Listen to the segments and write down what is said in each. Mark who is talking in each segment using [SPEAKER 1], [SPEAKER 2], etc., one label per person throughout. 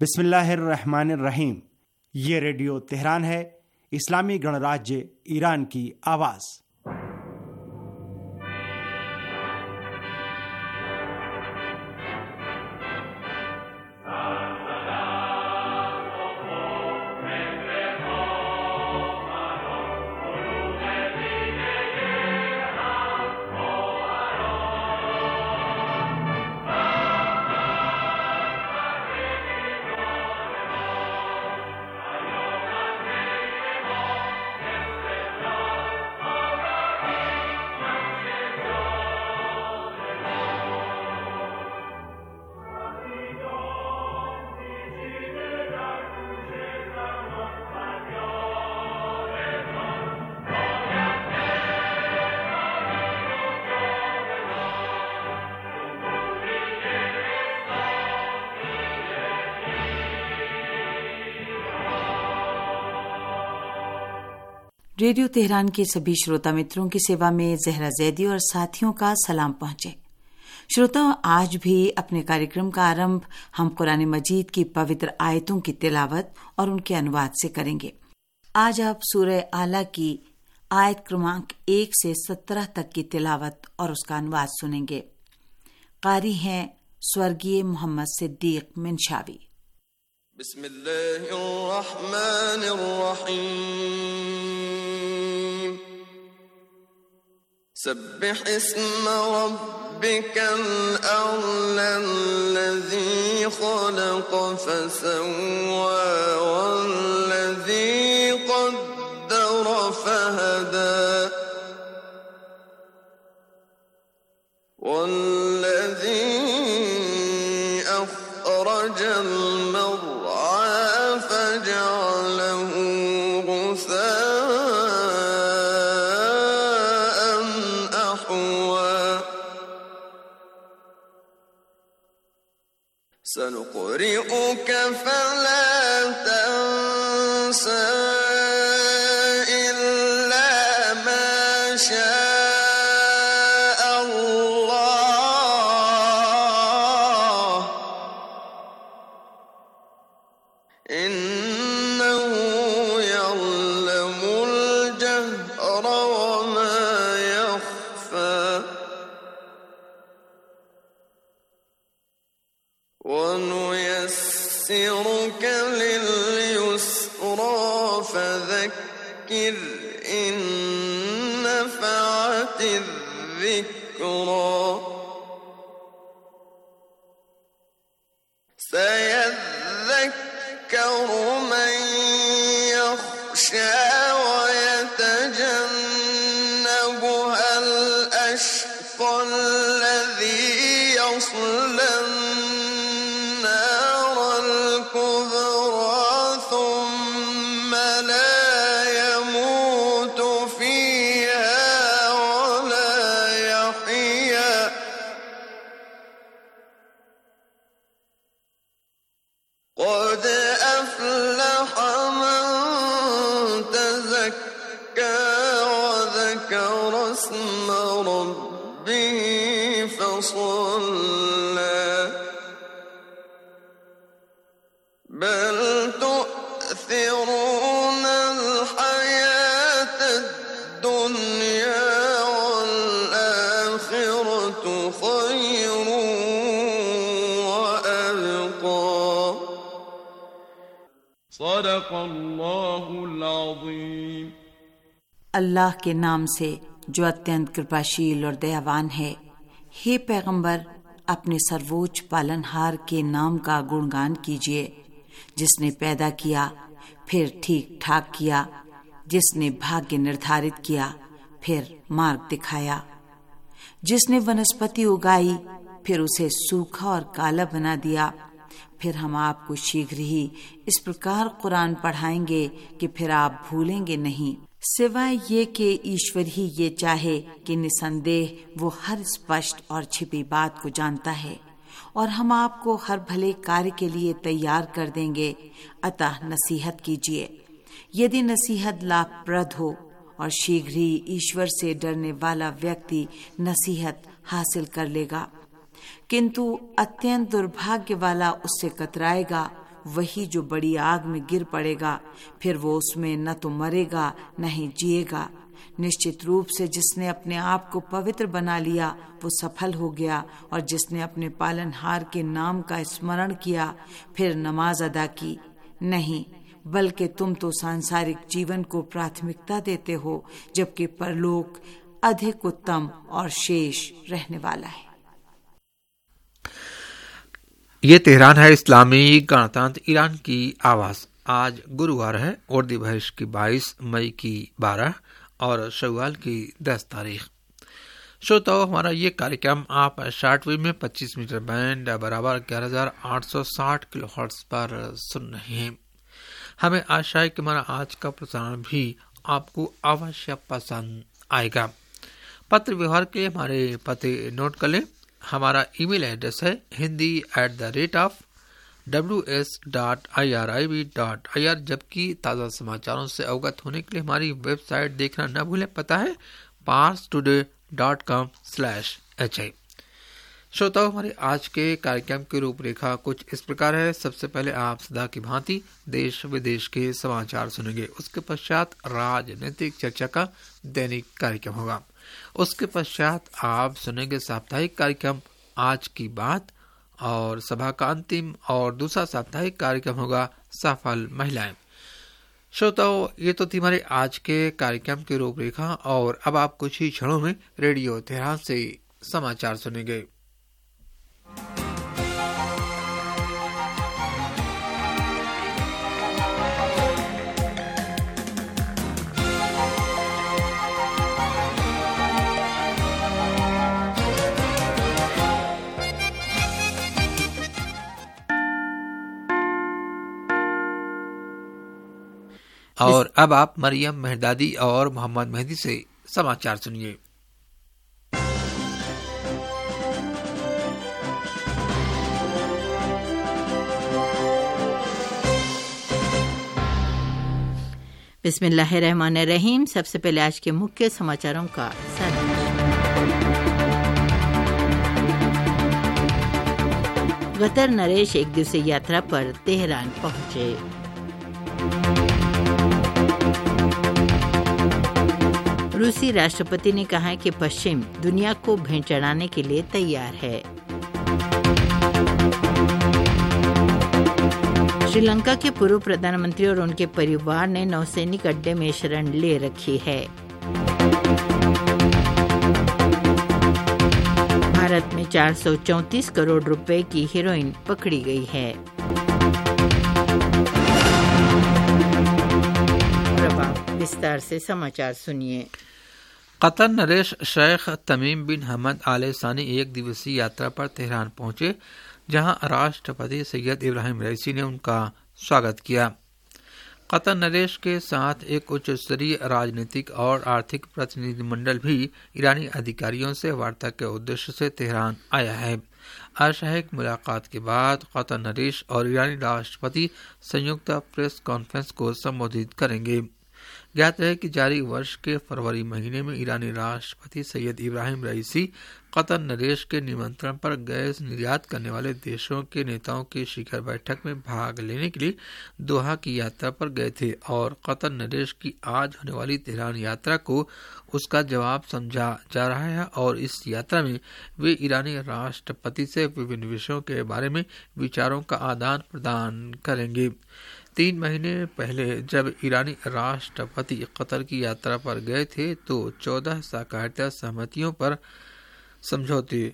[SPEAKER 1] बिस्मिल्लाहिर्रहमानिर्रहीम। ये radio Tehran है, इस्लामी गणराज्य ईरान की आवाज़।
[SPEAKER 2] रेडियो तेहरान के सभी श्रोता मित्रों की सेवा में जहरा जैदी और साथियों का सलाम पहुंचे। श्रोताओं, आज भी अपने कार्यक्रम का आरंभ हम कुरान मजीद की पवित्र आयतों की तिलावत और उनके अनुवाद से करेंगे। आज आप सूरह आला की आयत क्रमांक 1 से 17 तक की तिलावत और उसका अनुवाद सुनेंगे। कारी हैं स्वर्गीय मोहम्मद सिद्दीक मिनशावी।
[SPEAKER 3] बिस्मिल्लाहिर्रहमानिर्रहीम। सब्बिह इस्म रब्बिकल अअला अल्लज़ी खलक़ फसव्वा वल्लज़ी क़द्दर फहदा वल्लज़ी अख़रजल سنقرئك فلا تنسى إلا ما شاء الله إنه يعلم الجهر وما يخفى ونيسرك لليسرى فذكر إن نفعت الذكرى سيذكر من يخشى ويتجنبها الأشقى الذي يصلى قد أفلح من تزكى وذكر اسم ربه فصلى بل تؤثرون الحياة الدنيا والآخرة خير सदक़ल्लाहुल अज़ीम।
[SPEAKER 2] अल्लाह के नाम से जो अत्यंत कृपाशील और दयावान है। हे पैगंबर, अपने सर्वोच्च पालनहार के नाम का गुणगान कीजिए, जिसने पैदा किया फिर ठीक ठाक किया, जिसने भाग्य निर्धारित किया फिर मार्ग दिखाया, जिसने वनस्पति उगाई फिर उसे सूखा और काला बना दिया। फिर हम आपको शीघ्र ही इस प्रकार कुरान पढ़ाएंगे कि फिर आप भूलेंगे नहीं, सिवाय ये कि ईश्वर ही ये चाहे कि निसंदेह वो हर स्पष्ट और छिपी बात को जानता है और हम आपको हर भले कार्य के लिए तैयार कर देंगे। अतः नसीहत कीजिए, यदि नसीहत लाभप्रद हो, और शीघ्र ही ईश्वर से डरने वाला व्यक्ति नसीहत हासिल कर लेगा। किंतु अत्यंत दुर्भाग्य वाला उससे कतराएगा, वही जो बड़ी आग में गिर पड़ेगा, फिर वो उसमें न तो मरेगा न ही जिएगा। निश्चित रूप से जिसने अपने आप को पवित्र बना लिया वो सफल हो गया, और जिसने अपने पालनहार के नाम का स्मरण किया फिर नमाज अदा की। नहीं, बल्कि तुम तो सांसारिक जीवन को प्राथमिकता देते हो, जबकि परलोक अधिक उत्तम और शेष रहने वाला है।
[SPEAKER 4] ये तेहरान है इस्लामी गणतंत्र ईरान की आवाज। आज गुरुवार है और दिवस की 22 मई की 12 और शव्वाल की 10 तारीख। श्रोताओ, हमारा ये कार्यक्रम आप शॉर्टवेव में 25 मीटर बैंड बराबर 11,860 किलोहर्ट्ज पर सुन रहे हैं। हमें आशा है कि हमारा आज का प्रसारण भी आपको अवश्य पसंद आएगा। पत्र व्यवहार के हमारे पते नोट कर लें। हमारा ईमेल एड्रेस है hindi@ws.irib.ir, जबकि ताज़ा समाचारों से अवगत होने के लिए हमारी वेबसाइट देखना न भूलें। पता है parstoday.com/hi। श्रोताओं, हमारे आज के कार्यक्रम की रूपरेखा कुछ इस प्रकार है। सबसे पहले आप सदा की भांति देश विदेश के समाचार सुनेंगे। उसके पश्चात राजनीतिक चर्चा का दैनिक कार्यक्रम होगा। उसके पश्चात आप सुनेंगे साप्ताहिक कार्यक्रम आज की बात, और सभा का अंतिम और दूसरा साप्ताहिक कार्यक्रम होगा सफल महिलाएं। श्रोताओं, ये तो थी हमारे आज के कार्यक्रम की रूपरेखा, और अब आप कुछ ही क्षणों में रेडियो तेहरान से समाचार सुनेंगे। और अब आप मरियम मेहरदादी और मोहम्मद मेहदी से समाचार सुनिए।
[SPEAKER 5] बिस्मिल्लाहिर्रहमानिर्रहीम। सबसे पहले आज के मुख्य समाचारों का सारांश। गतर नरेश एक दिवसीय यात्रा पर तेहरान पहुंचे। रूसी राष्ट्रपति ने कहा है कि पश्चिम दुनिया को भेंट चढ़ाने के लिए तैयार है। श्रीलंका के पूर्व प्रधानमंत्री और उनके परिवार ने नौसैनिक अड्डे में शरण ले रखी है। भारत में 434 करोड़ रुपए की हेरोइन पकड़ी गई है। विस्तार से समाचार सुनिए।
[SPEAKER 4] कतर नरेश Sheikh Tamim bin Hamad Al Thani एक दिवसीय यात्रा पर तेहरान पहुंचे, जहां राष्ट्रपति सैयद इब्राहिम रईसी ने उनका स्वागत किया। कतर नरेश के साथ एक उच्च स्तरीय राजनीतिक और आर्थिक प्रतिनिधिमंडल भी ईरानी अधिकारियों से वार्ता के उद्देश्य से तेहरान आया है। आशाहिक मुलाकात के बाद कतर नरेश और ईरानी राष्ट्रपति संयुक्त प्रेस कॉन्फ्रेंस को संबोधित करेंगे। ज्ञात है कि जारी वर्ष के फरवरी महीने में ईरानी राष्ट्रपति सैयद इब्राहिम रईसी कतर नरेश के निमंत्रण पर गैस निर्यात करने वाले देशों के नेताओं की शिखर बैठक में भाग लेने के लिए दोहा की यात्रा पर गए थे, और कतर नरेश की आज होने वाली तेहरान यात्रा को उसका जवाब समझा जा रहा है। और इस यात्रा में वे ईरानी राष्ट्रपति से विभिन्न विषयों के बारे में विचारों का आदान प्रदान करेंगे। 3 महीने पहले जब ईरानी राष्ट्रपति कतर की यात्रा पर गए थे तो 14 सहकारिता सहमतियों पर समझौते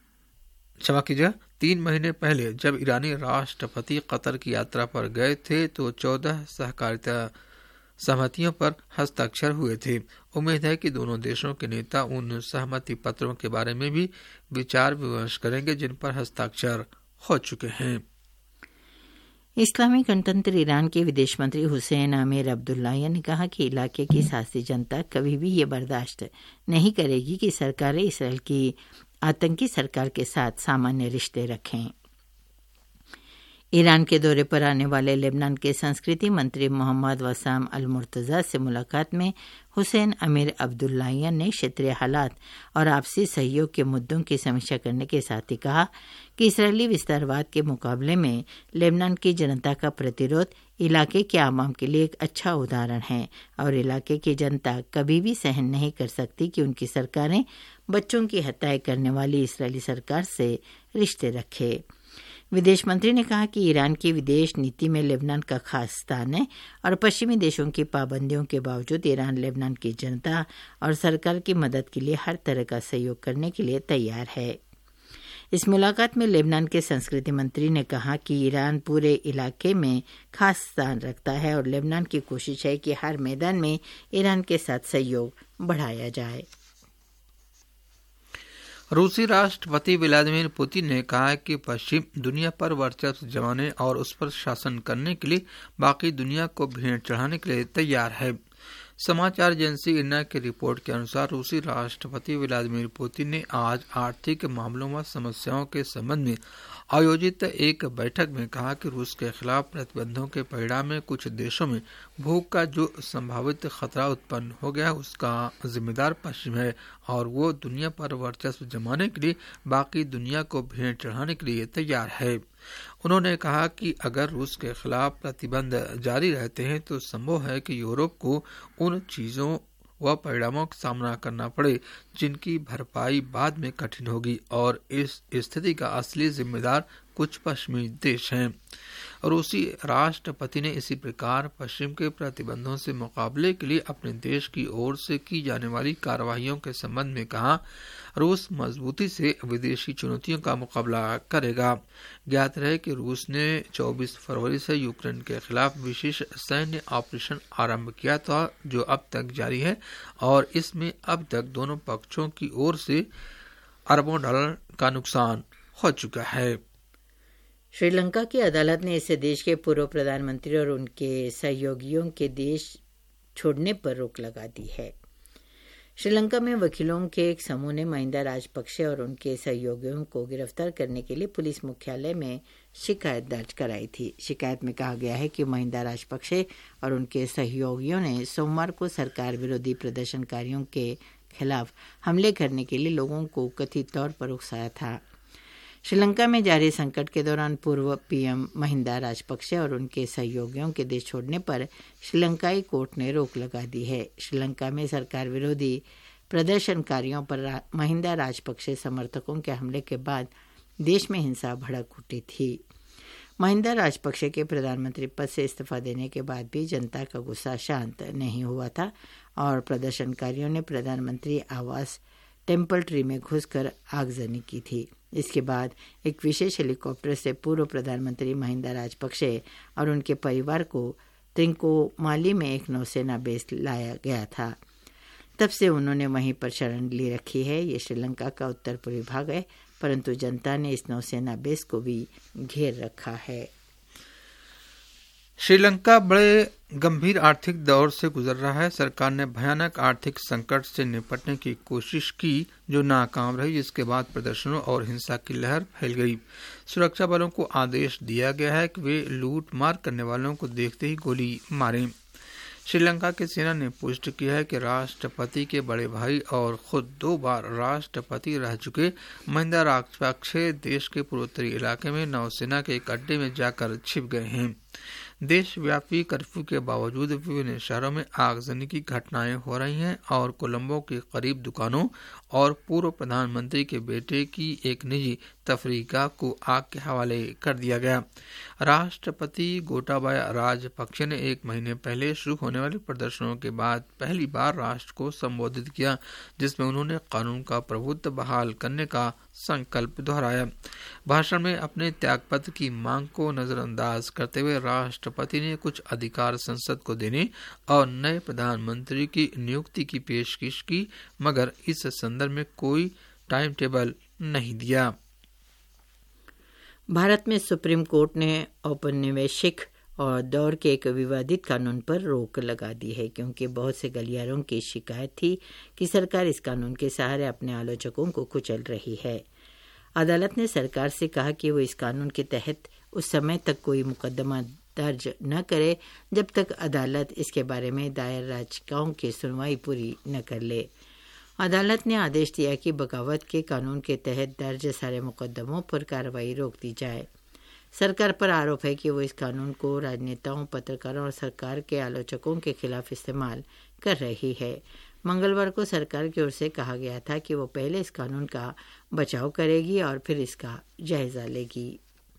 [SPEAKER 4] 3 महीने पहले जब ईरानी राष्ट्रपति कतर की यात्रा पर गए थे तो 14 सहकारिता सहमतियों पर हस्ताक्षर हुए थे। उम्मीद है कि दोनों देशों के नेता उन सहमति पत्रों के बारे में भी विचार विमर्श करेंगे जिन पर हस्ताक्षर हो चुके हैं।
[SPEAKER 5] इस्लामी गणतंत्र ईरान के विदेश मंत्री हुसैन आमिर अब्दुल्लाहियान ने कहा कि इलाके की सियासी जनता कभी भी ये बर्दाश्त नहीं करेगी कि सरकारें इसराइल की आतंकी सरकार के साथ सामान्य रिश्ते रखें। ईरान के दौरे पर आने वाले लेबनान के संस्कृति मंत्री मोहम्मद वसाम अल मुर्तज़ा से मुलाकात में हुसैन अमीर अब्दुल्लाहियान ने क्षेत्रीय हालात और आपसी सहयोग के मुद्दों की समीक्षा करने के साथ ही कहा कि इसराइली विस्तारवाद के मुकाबले में लेबनान की जनता का प्रतिरोध इलाके के आवाम के लिए एक अच्छा उदाहरण है और इलाके की जनता कभी भी सहन नहीं कर सकती कि उनकी सरकारें बच्चों की हत्याएं करने वाली इसराइली सरकार से रिश्ते रखे। विदेश मंत्री ने कहा कि ईरान की विदेश नीति में लेबनान का खास स्थान है और पश्चिमी देशों की पाबंदियों के बावजूद ईरान लेबनान की जनता और सरकार की मदद के लिए हर तरह का सहयोग करने के लिए तैयार है। इस मुलाकात में लेबनान के संस्कृति मंत्री ने कहा कि ईरान पूरे इलाके में खास स्थान रखता है और लेबनान की कोशिश है कि हर मैदान में ईरान के साथ सहयोग बढ़ाया जाए।
[SPEAKER 4] रूसी राष्ट्रपति व्लादिमीर पुतिन ने कहा है कि पश्चिम दुनिया पर वर्चस्व जमाने और उस पर शासन करने के लिए बाकी दुनिया को भेंट चढ़ाने के लिए तैयार है। समाचार एजेंसी इरना की रिपोर्ट के अनुसार रूसी राष्ट्रपति व्लादिमीर पुतिन ने आज आर्थिक मामलों व समस्याओं के संबंध में आयोजित एक बैठक में कहा कि रूस के खिलाफ प्रतिबंधों के परिणाम में कुछ देशों में भूख का जो संभावित खतरा उत्पन्न हो गया उसका जिम्मेदार पश्चिम है और वो दुनिया पर वर्चस्व जमाने के लिए बाकी दुनिया को भेंट चढ़ाने के लिए तैयार है। उन्होंने कहा कि अगर रूस के खिलाफ प्रतिबंध जारी रहते हैं तो संभव है कि यूरोप को उन चीजों व परिणामों का सामना करना पड़े जिनकी भरपाई बाद में कठिन होगी और इस स्थिति का असली जिम्मेदार कुछ पश्चिमी देश हैं। रूसी राष्ट्रपति ने इसी प्रकार पश्चिम के प्रतिबंधों से मुकाबले के लिए अपने देश की ओर से की जाने वाली कार्रवाइयों के संबंध में कहा, रूस मजबूती से विदेशी चुनौतियों का मुकाबला करेगा। ज्ञात रहे कि रूस ने 24 फरवरी से यूक्रेन के खिलाफ विशेष सैन्य ऑपरेशन आरंभ किया था जो अब तक जारी है और इसमें अब तक दोनों पक्षों की ओर से अरबों डॉलर का नुकसान हो चुका है।
[SPEAKER 5] श्रीलंका की अदालत ने इस देश के पूर्व प्रधानमंत्री और उनके सहयोगियों के देश छोड़ने पर रोक लगा दी है। श्रीलंका में वकीलों के एक समूह ने महिंदा राजपक्षे और उनके सहयोगियों को गिरफ्तार करने के लिए पुलिस मुख्यालय में शिकायत दर्ज कराई थी। शिकायत में कहा गया है कि महिंदा राजपक्षे और उनके सहयोगियों ने सोमवार को सरकार विरोधी प्रदर्शनकारियों के खिलाफ हमले करने के लिए लोगों को कथित तौर पर उकसाया था। श्रीलंका में जारी संकट के दौरान पूर्व पीएम महिंदा राजपक्षे और उनके सहयोगियों के देश छोड़ने पर श्रीलंकाई कोर्ट ने रोक लगा दी है। श्रीलंका में सरकार विरोधी प्रदर्शनकारियों पर महिंदा राजपक्षे समर्थकों के हमले के बाद देश में हिंसा भड़क उठी थी। महिंदा राजपक्षे के प्रधानमंत्री पद से इस्तीफा देने के बाद भी जनता का गुस्सा शांत नहीं हुआ था और प्रदर्शनकारियों ने प्रधानमंत्री आवास टेम्पल ट्री में घुसकर आगजनी की थी। इसके बाद एक विशेष हेलीकॉप्टर से पूर्व प्रधानमंत्री महिंदा राजपक्षे और उनके परिवार को त्रिंकोमाली में एक नौसेना बेस लाया गया था। तब से उन्होंने वहीं पर शरण ली रखी है। ये श्रीलंका का उत्तर पूर्वी भाग है, परंतु जनता ने इस नौसेना बेस को भी घेर रखा है।
[SPEAKER 4] श्रीलंका बड़े गंभीर आर्थिक दौर से गुजर रहा है। सरकार ने भयानक आर्थिक संकट से निपटने की कोशिश की जो नाकाम रही, जिसके बाद प्रदर्शनों और हिंसा की लहर फैल गई। सुरक्षा बलों को आदेश दिया गया है कि वे लूट मार करने वालों को देखते ही गोली मारें। श्रीलंका की सेना ने पुष्टि किया है कि राष्ट्रपति के बड़े भाई और खुद 2 बार राष्ट्रपति रह चुके महिंदा राजपक्षे देश के पूर्वोत्तरी इलाके में नौसेना के एक अड्डे में जाकर छिप गए हैं। देशव्यापी कर्फ्यू के बावजूद विभिन्न शहरों में आगजनी की घटनाएं हो रही हैं और कोलंबो के करीब दुकानों और पूर्व प्रधानमंत्री के बेटे की एक निजी तफरीहगाह को आग के हवाले कर दिया गया। राष्ट्रपति गोटाबाया राजपक्षे ने 1 महीने पहले शुरू होने वाले प्रदर्शनों के बाद पहली बार राष्ट्र को संबोधित किया, जिसमें उन्होंने कानून का प्रभुत्व बहाल करने का संकल्प दोहराया। भाषण में अपने त्यागपत्र की मांग को नजरअंदाज करते हुए राष्ट्रपति ने कुछ अधिकार संसद को देने और नए प्रधानमंत्री की नियुक्ति की पेशकश की, मगर इस संदर्भ में कोई टाइम टेबल नहीं दिया।
[SPEAKER 5] भारत में सुप्रीम कोर्ट ने औपनिवेशिक और दौर के एक विवादित कानून पर रोक लगा दी है, क्योंकि बहुत से गलियारों की शिकायत थी कि सरकार इस कानून के सहारे अपने आलोचकों को कुचल रही है। अदालत ने सरकार से कहा कि वो इस कानून के तहत उस समय तक कोई मुकदमा दर्ज न करे जब तक अदालत इसके बारे में दायर याचिकाओं की सुनवाई पूरी न कर ले। अदालत ने आदेश दिया कि बगावत के कानून के तहत दर्ज सारे मुकदमों पर कार्रवाई रोक दी जाए। सरकार पर आरोप है कि वो इस कानून को राजनेताओं, पत्रकारों और सरकार के आलोचकों के खिलाफ इस्तेमाल कर रही है। मंगलवार को सरकार की ओर से कहा गया था कि वो पहले इस कानून का बचाव करेगी और फिर इसका जायजा लेगी।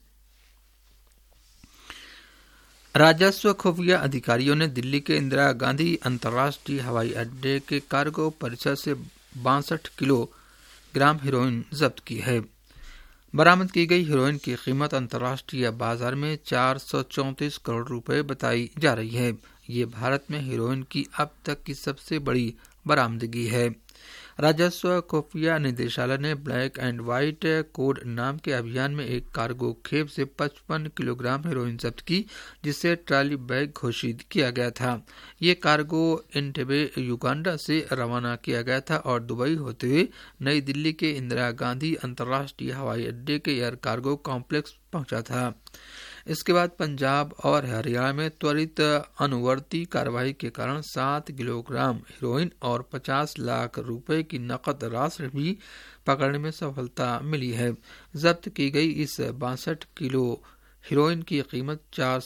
[SPEAKER 4] राजस्व खुफिया अधिकारियों ने दिल्ली के इंदिरा गांधी अंतर्राष्ट्रीय हवाई अड्डे के कार्गो परिसर से 62 किलोग्राम हेरोइन जब्त की है। बरामद की गई हेरोइन की कीमत अंतर्राष्ट्रीय बाजार में 434 करोड़ रुपए बताई जा रही है। ये भारत में हेरोइन की अब तक की सबसे बड़ी बरामदगी है। राजस्व खुफिया निदेशालय ने ब्लैक एंड व्हाइट कोड नाम के अभियान में एक कार्गो खेप से 55 किलोग्राम हेरोइन जब्त की, जिसे ट्रॉली बैग घोषित किया गया था। ये कार्गो एंटेबे युगांडा से रवाना किया गया था और दुबई होते हुए नई दिल्ली के इंदिरा गांधी अंतर्राष्ट्रीय हवाई अड्डे के एयर कार्गो कॉम्प्लेक्स पहुंचा था। इसके बाद पंजाब और हरियाणा में त्वरित अनुवर्ती कार्रवाई के कारण 7 किलोग्राम हेरोइन और 50 लाख रुपए की नकद राशि भी पकड़ने में सफलता मिली है। जब्त की गई इस 62 किलो हेरोइन की कीमत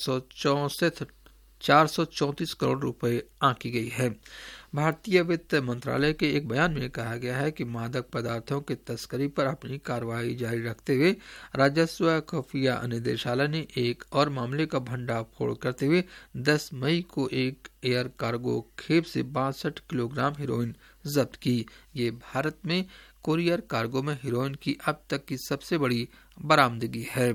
[SPEAKER 4] 434 करोड़ रुपए आंकी गई है। भारतीय वित्त मंत्रालय के एक बयान में कहा गया है कि मादक पदार्थों की तस्करी पर अपनी कार्रवाई जारी रखते हुए राजस्व खुफिया निदेशालय ने एक और मामले का भंडाफोड़ करते हुए 10 मई को एक एयर कार्गो खेप से 62 किलोग्राम हेरोइन जब्त की। ये भारत में कोरियर कार्गो में हेरोइन की अब तक की सबसे बड़ी बरामदगी है।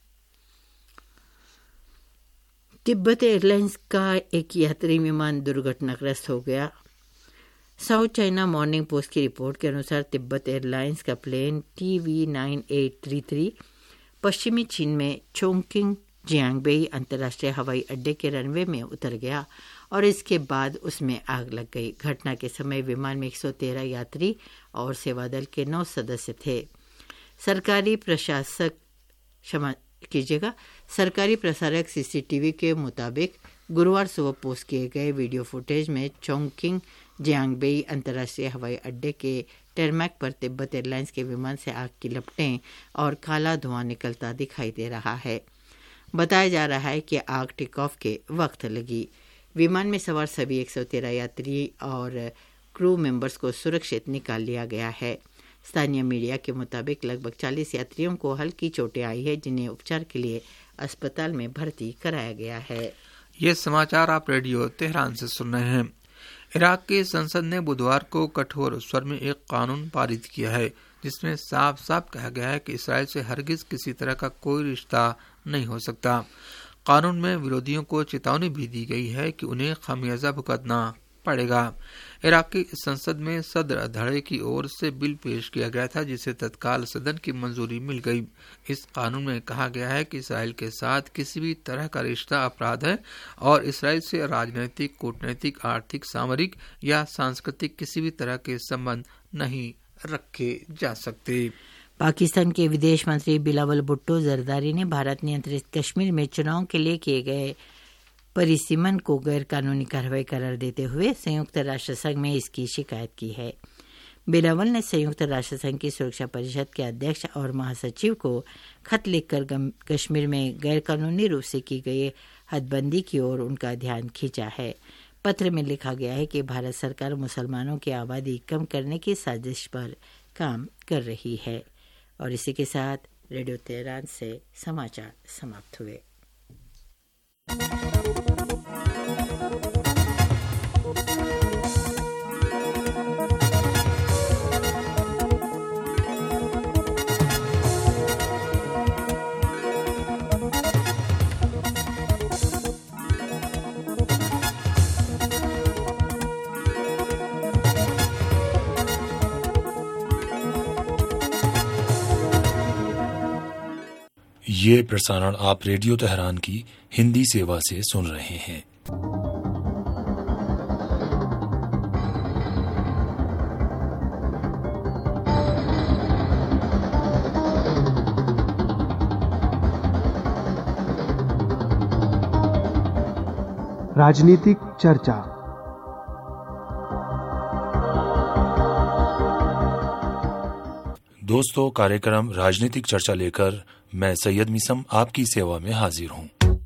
[SPEAKER 5] तिब्बत एयरलाइंस का एक यात्री विमान दुर्घटनाग्रस्त हो गया। साउथ चाइना मॉर्निंग पोस्ट की रिपोर्ट के अनुसार तिब्बत एयरलाइंस का प्लेन TV9833 पश्चिमी चीन में चोंगकिंग जियांगबेई अंतर्राष्ट्रीय हवाई अड्डे के रनवे में उतर गया और इसके बाद उसमें आग लग गई। घटना के समय विमान में 113 यात्री और सेवा दल के 9 सदस्य थे। सरकारी प्रसारक CCTV के मुताबिक गुरुवार सुबह पोस्ट किए गए वीडियो फुटेज में चोंगकिंग जियांगबेई अंतर्राष्ट्रीय हवाई अड्डे के टेरमैक पर तिब्बत एयरलाइंस के विमान से आग की लपटें और काला धुआं निकलता दिखाई दे रहा है। बताया जा रहा है कि आग टेक ऑफ के वक्त लगी। विमान में सवार सभी 113 यात्री और क्रू मेंबर्स को सुरक्षित निकाल लिया गया है। स्थानीय मीडिया के मुताबिक लगभग 40 यात्रियों को हल्की चोटें आई है, जिन्हें उपचार के लिए अस्पताल में भर्ती कराया गया है।
[SPEAKER 4] ये समाचार आप रेडियो तेहरान से सुन रहे हैं। इराक की संसद ने बुधवार को कठोर स्वर में एक कानून पारित किया है, जिसमें साफ साफ कहा गया है कि इसराइल से हरगिज किसी तरह का कोई रिश्ता नहीं हो सकता। कानून में विरोधियों को चेतावनी भी दी गई है कि उन्हें खामियाजा भुगतना पड़ेगा। इराकी संसद में सदर धड़े की ओर से बिल पेश किया गया था, जिसे तत्काल सदन की मंजूरी मिल गई। इस कानून में कहा गया है कि इसराइल के साथ किसी भी तरह का रिश्ता अपराध है और इसराइल से राजनीतिक, कूटनीतिक, आर्थिक, सामरिक या सांस्कृतिक किसी भी तरह के संबंध नहीं रखे जा सकते।
[SPEAKER 5] पाकिस्तान के विदेश मंत्री बिलावल भुट्टो जरदारी ने भारत नियंत्रित कश्मीर में चुनाव के लिए किए गए परिसीमन को गैर कानूनी कार्रवाई करार देते हुए संयुक्त राष्ट्र संघ में इसकी शिकायत की है। बिलावल ने संयुक्त राष्ट्र संघ की सुरक्षा परिषद के अध्यक्ष और महासचिव को खत लिखकर कश्मीर में गैर कानूनी रूप से की गई हदबंदी की ओर उनका ध्यान खींचा है। पत्र में लिखा गया है कि भारत सरकार मुसलमानों की आबादी कम करने की साजिश पर काम कर रही है। और इसी के साथ रेडियो तेहरान से समाचार समाप्त हुए।
[SPEAKER 6] ये प्रसारण आप रेडियो तेहरान की हिंदी सेवा से सुन रहे हैं।
[SPEAKER 1] राजनीतिक चर्चा।
[SPEAKER 6] दोस्तों, कार्यक्रम राजनीतिक चर्चा लेकर मैं सैयद मिसम आपकी सेवा में हाजिर हूँ।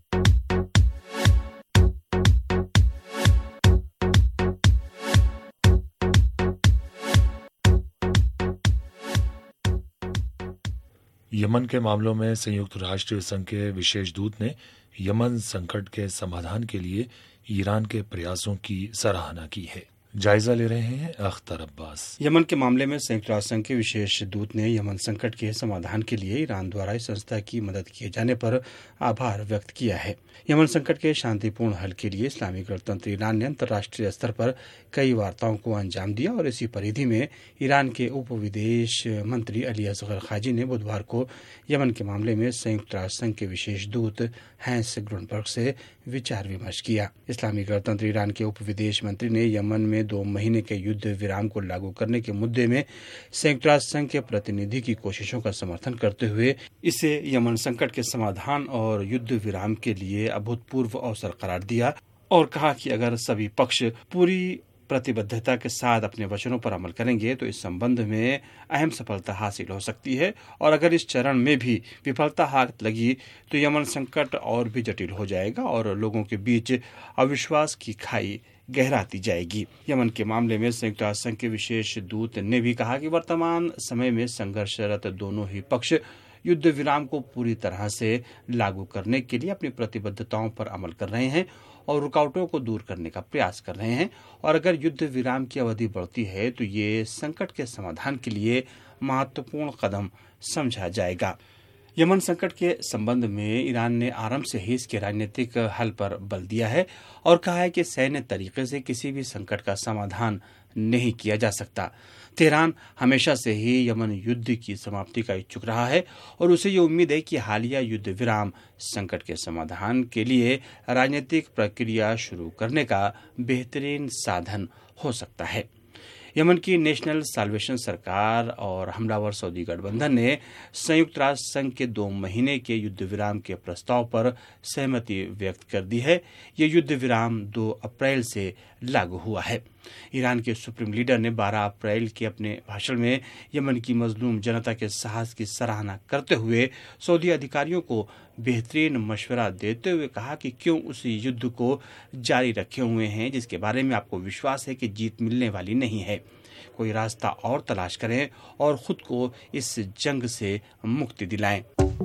[SPEAKER 6] यमन के मामलों में संयुक्त राष्ट्र संघ के विशेष दूत ने यमन संकट के समाधान के लिए ईरान के प्रयासों की सराहना की है। जायजा ले रहे हैं अख्तर अब्बास।
[SPEAKER 1] यमन के मामले में संयुक्त राष्ट्र संघ के विशेष दूत ने यमन संकट के समाधान के लिए ईरान द्वारा इस संस्था की मदद किए जाने पर आभार व्यक्त किया है। यमन संकट के शांतिपूर्ण हल के लिए इस्लामी गणतंत्र ईरान ने अंतर्राष्ट्रीय स्तर पर कई वार्ताओं को अंजाम दिया और इसी परिधि में ईरान के उप विदेश मंत्री अली असगर खाजी ने बुधवार को यमन के मामले में संयुक्त राष्ट्र संघ के विशेष दूत हैंस ग्रुनबर्ग से विचार विमर्श किया। इस्लामी गणतंत्र ईरान के उप विदेश मंत्री ने यमन में 2 महीने के युद्ध विराम को लागू करने के मुद्दे में संयुक्त राष्ट्र संघ के प्रतिनिधि की कोशिशों का समर्थन करते हुए इसे यमन संकट के समाधान और युद्ध विराम के लिए अभूतपूर्व अवसर करार दिया और कहा कि अगर सभी पक्ष पूरी प्रतिबद्धता के साथ अपने वचनों पर अमल करेंगे तो इस संबंध में अहम सफलता हासिल हो सकती है और अगर इस चरण में भी विफलता हाथ लगी तो यमन संकट और भी जटिल हो जाएगा और लोगों के बीच अविश्वास की खाई गहराती जाएगी। यमन के मामले में संयुक्त राष्ट्र संघ के विशेष दूत ने भी कहा कि वर्तमान समय में संघर्षरत दोनों ही पक्ष युद्ध विराम को पूरी तरह से लागू करने के लिए अपनी प्रतिबद्धताओं पर अमल कर रहे हैं और रुकावटों को दूर करने का प्रयास कर रहे हैं और अगर युद्ध विराम की अवधि बढ़ती है तो ये संकट के समाधान के लिए महत्वपूर्ण कदम समझा जाएगा। यमन संकट के संबंध में ईरान ने आरंभ से ही इसके राजनीतिक हल पर बल दिया है और कहा है कि सैन्य तरीके से किसी भी संकट का समाधान नहीं किया जा सकता। तेहरान हमेशा से ही यमन युद्ध की समाप्ति का इच्छुक रहा है और उसे ये उम्मीद है कि हालिया युद्ध विराम संकट के समाधान के लिए राजनीतिक प्रक्रिया शुरू करने का बेहतरीन साधन हो सकता है। यमन की नेशनल साल्वेशन सरकार और हमलावर सऊदी गठबंधन ने संयुक्त राष्ट्र संघ के 2 महीने के युद्ध विराम के प्रस्ताव पर सहमति व्यक्त कर दी है। ये युद्ध विराम 2 अप्रैल से लागू हुआ है। ईरान के सुप्रीम लीडर ने 12 अप्रैल के अपने भाषण में यमन की मजलूम जनता के साहस की सराहना करते हुए सऊदी अधिकारियों को बेहतरीन मशवरा देते हुए कहा कि क्यों उस युद्ध को जारी रखे हुए हैं जिसके बारे में आपको विश्वास है कि जीत मिलने वाली नहीं है। कोई रास्ता और तलाश करें और खुद को इस जंग से मुक्ति दिलाएं।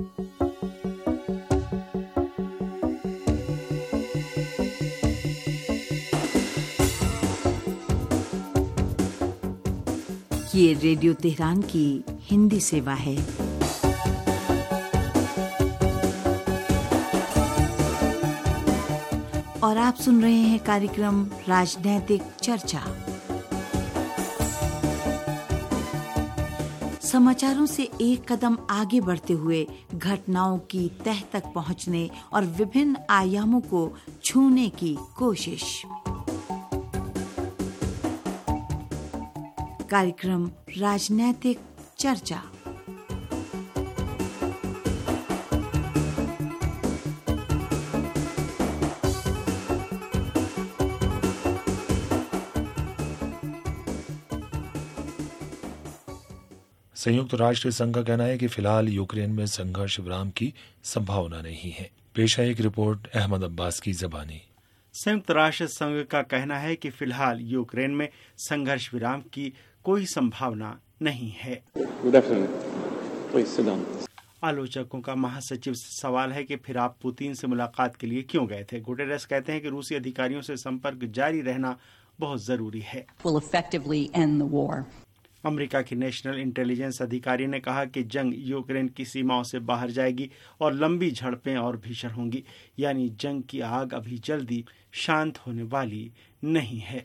[SPEAKER 2] ये रेडियो तेहरान की हिंदी सेवा है। और आप सुन रहे हैं कार्यक्रम राजनैतिक चर्चा। समाचारों से एक कदम आगे बढ़ते हुए घटनाओं की तह तक पहुंचने और विभिन्न आयामों को छूने की कोशिश। कार्यक्रम राजनैतिक चर्चा।
[SPEAKER 6] संयुक्त राष्ट्र संघ का कहना है कि फिलहाल यूक्रेन में संघर्ष विराम की संभावना नहीं है। पेश है एक रिपोर्ट अहमद अब्बास की ज़बानी।
[SPEAKER 1] संयुक्त राष्ट्र संघ का कहना है कि फिलहाल यूक्रेन में संघर्ष विराम की कोई संभावना नहीं है। आलोचकों का महासचिव से सवाल है कि फिर आप पुतिन से मुलाकात के लिए क्यों गए थे। गुटेरेस कहते हैं कि रूसी अधिकारियों से संपर्क जारी रहना बहुत जरूरी है। अमेरिका की नेशनल इंटेलिजेंस अधिकारी ने कहा कि जंग यूक्रेन की सीमाओं से बाहर जाएगी और लंबी झड़पें और भीषण होंगी, यानी जंग की आग अभी जल्दी शांत होने वाली नहीं है।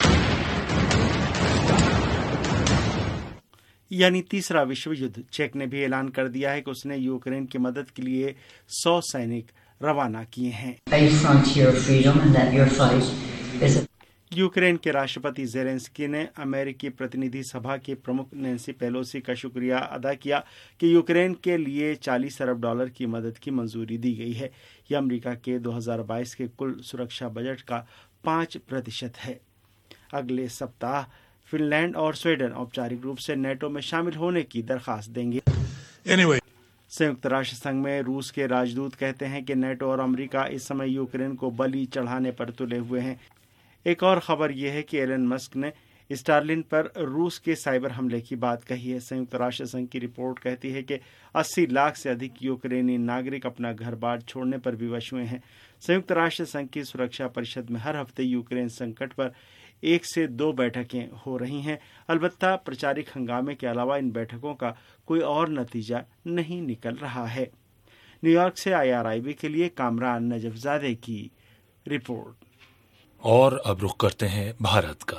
[SPEAKER 1] यानी तीसरा विश्व युद्ध। चेक ने भी ऐलान कर दिया है कि उसने यूक्रेन की मदद के लिए 100 सैनिक रवाना किए हैं। यूक्रेन के राष्ट्रपति जेलेंस्की ने अमेरिकी प्रतिनिधि सभा की प्रमुख नैन्सी पेलोसी का शुक्रिया अदा किया कि यूक्रेन के लिए $40 अरब की मदद की मंजूरी दी गई है। यह अमेरिका के 2022 के कुल सुरक्षा बजट का 5% है। अगले सप्ताह फिनलैंड और स्वीडन औपचारिक रूप से नेटो में शामिल होने की दरखास्त देंगे। संयुक्त राष्ट्र संघ में रूस के राजदूत कहते हैं कि नेटो और अमेरिका इस समय यूक्रेन को बलि चढ़ाने पर तुले हुए हैं। एक और खबर यह है कि एलन मस्क ने स्टारलिन पर रूस के साइबर हमले की बात कही है। संयुक्त राष्ट्र संघ की रिपोर्ट कहती है कि 80 लाख से अधिक यूक्रेनी नागरिक अपना घर बार छोड़ने पर विवश हुए हैं। संयुक्त राष्ट्र संघ की सुरक्षा परिषद में हर हफ्ते यूक्रेन संकट पर 1 से 2 बैठकें हो रही हैं। अलबत्ता प्रचारिक हंगामे के अलावा इन बैठकों का कोई और नतीजा नहीं निकल रहा है। न्यूयॉर्क से IRIB के लिए कामरान नजफजादे की रिपोर्ट।
[SPEAKER 6] और अब रुख करते हैं भारत का।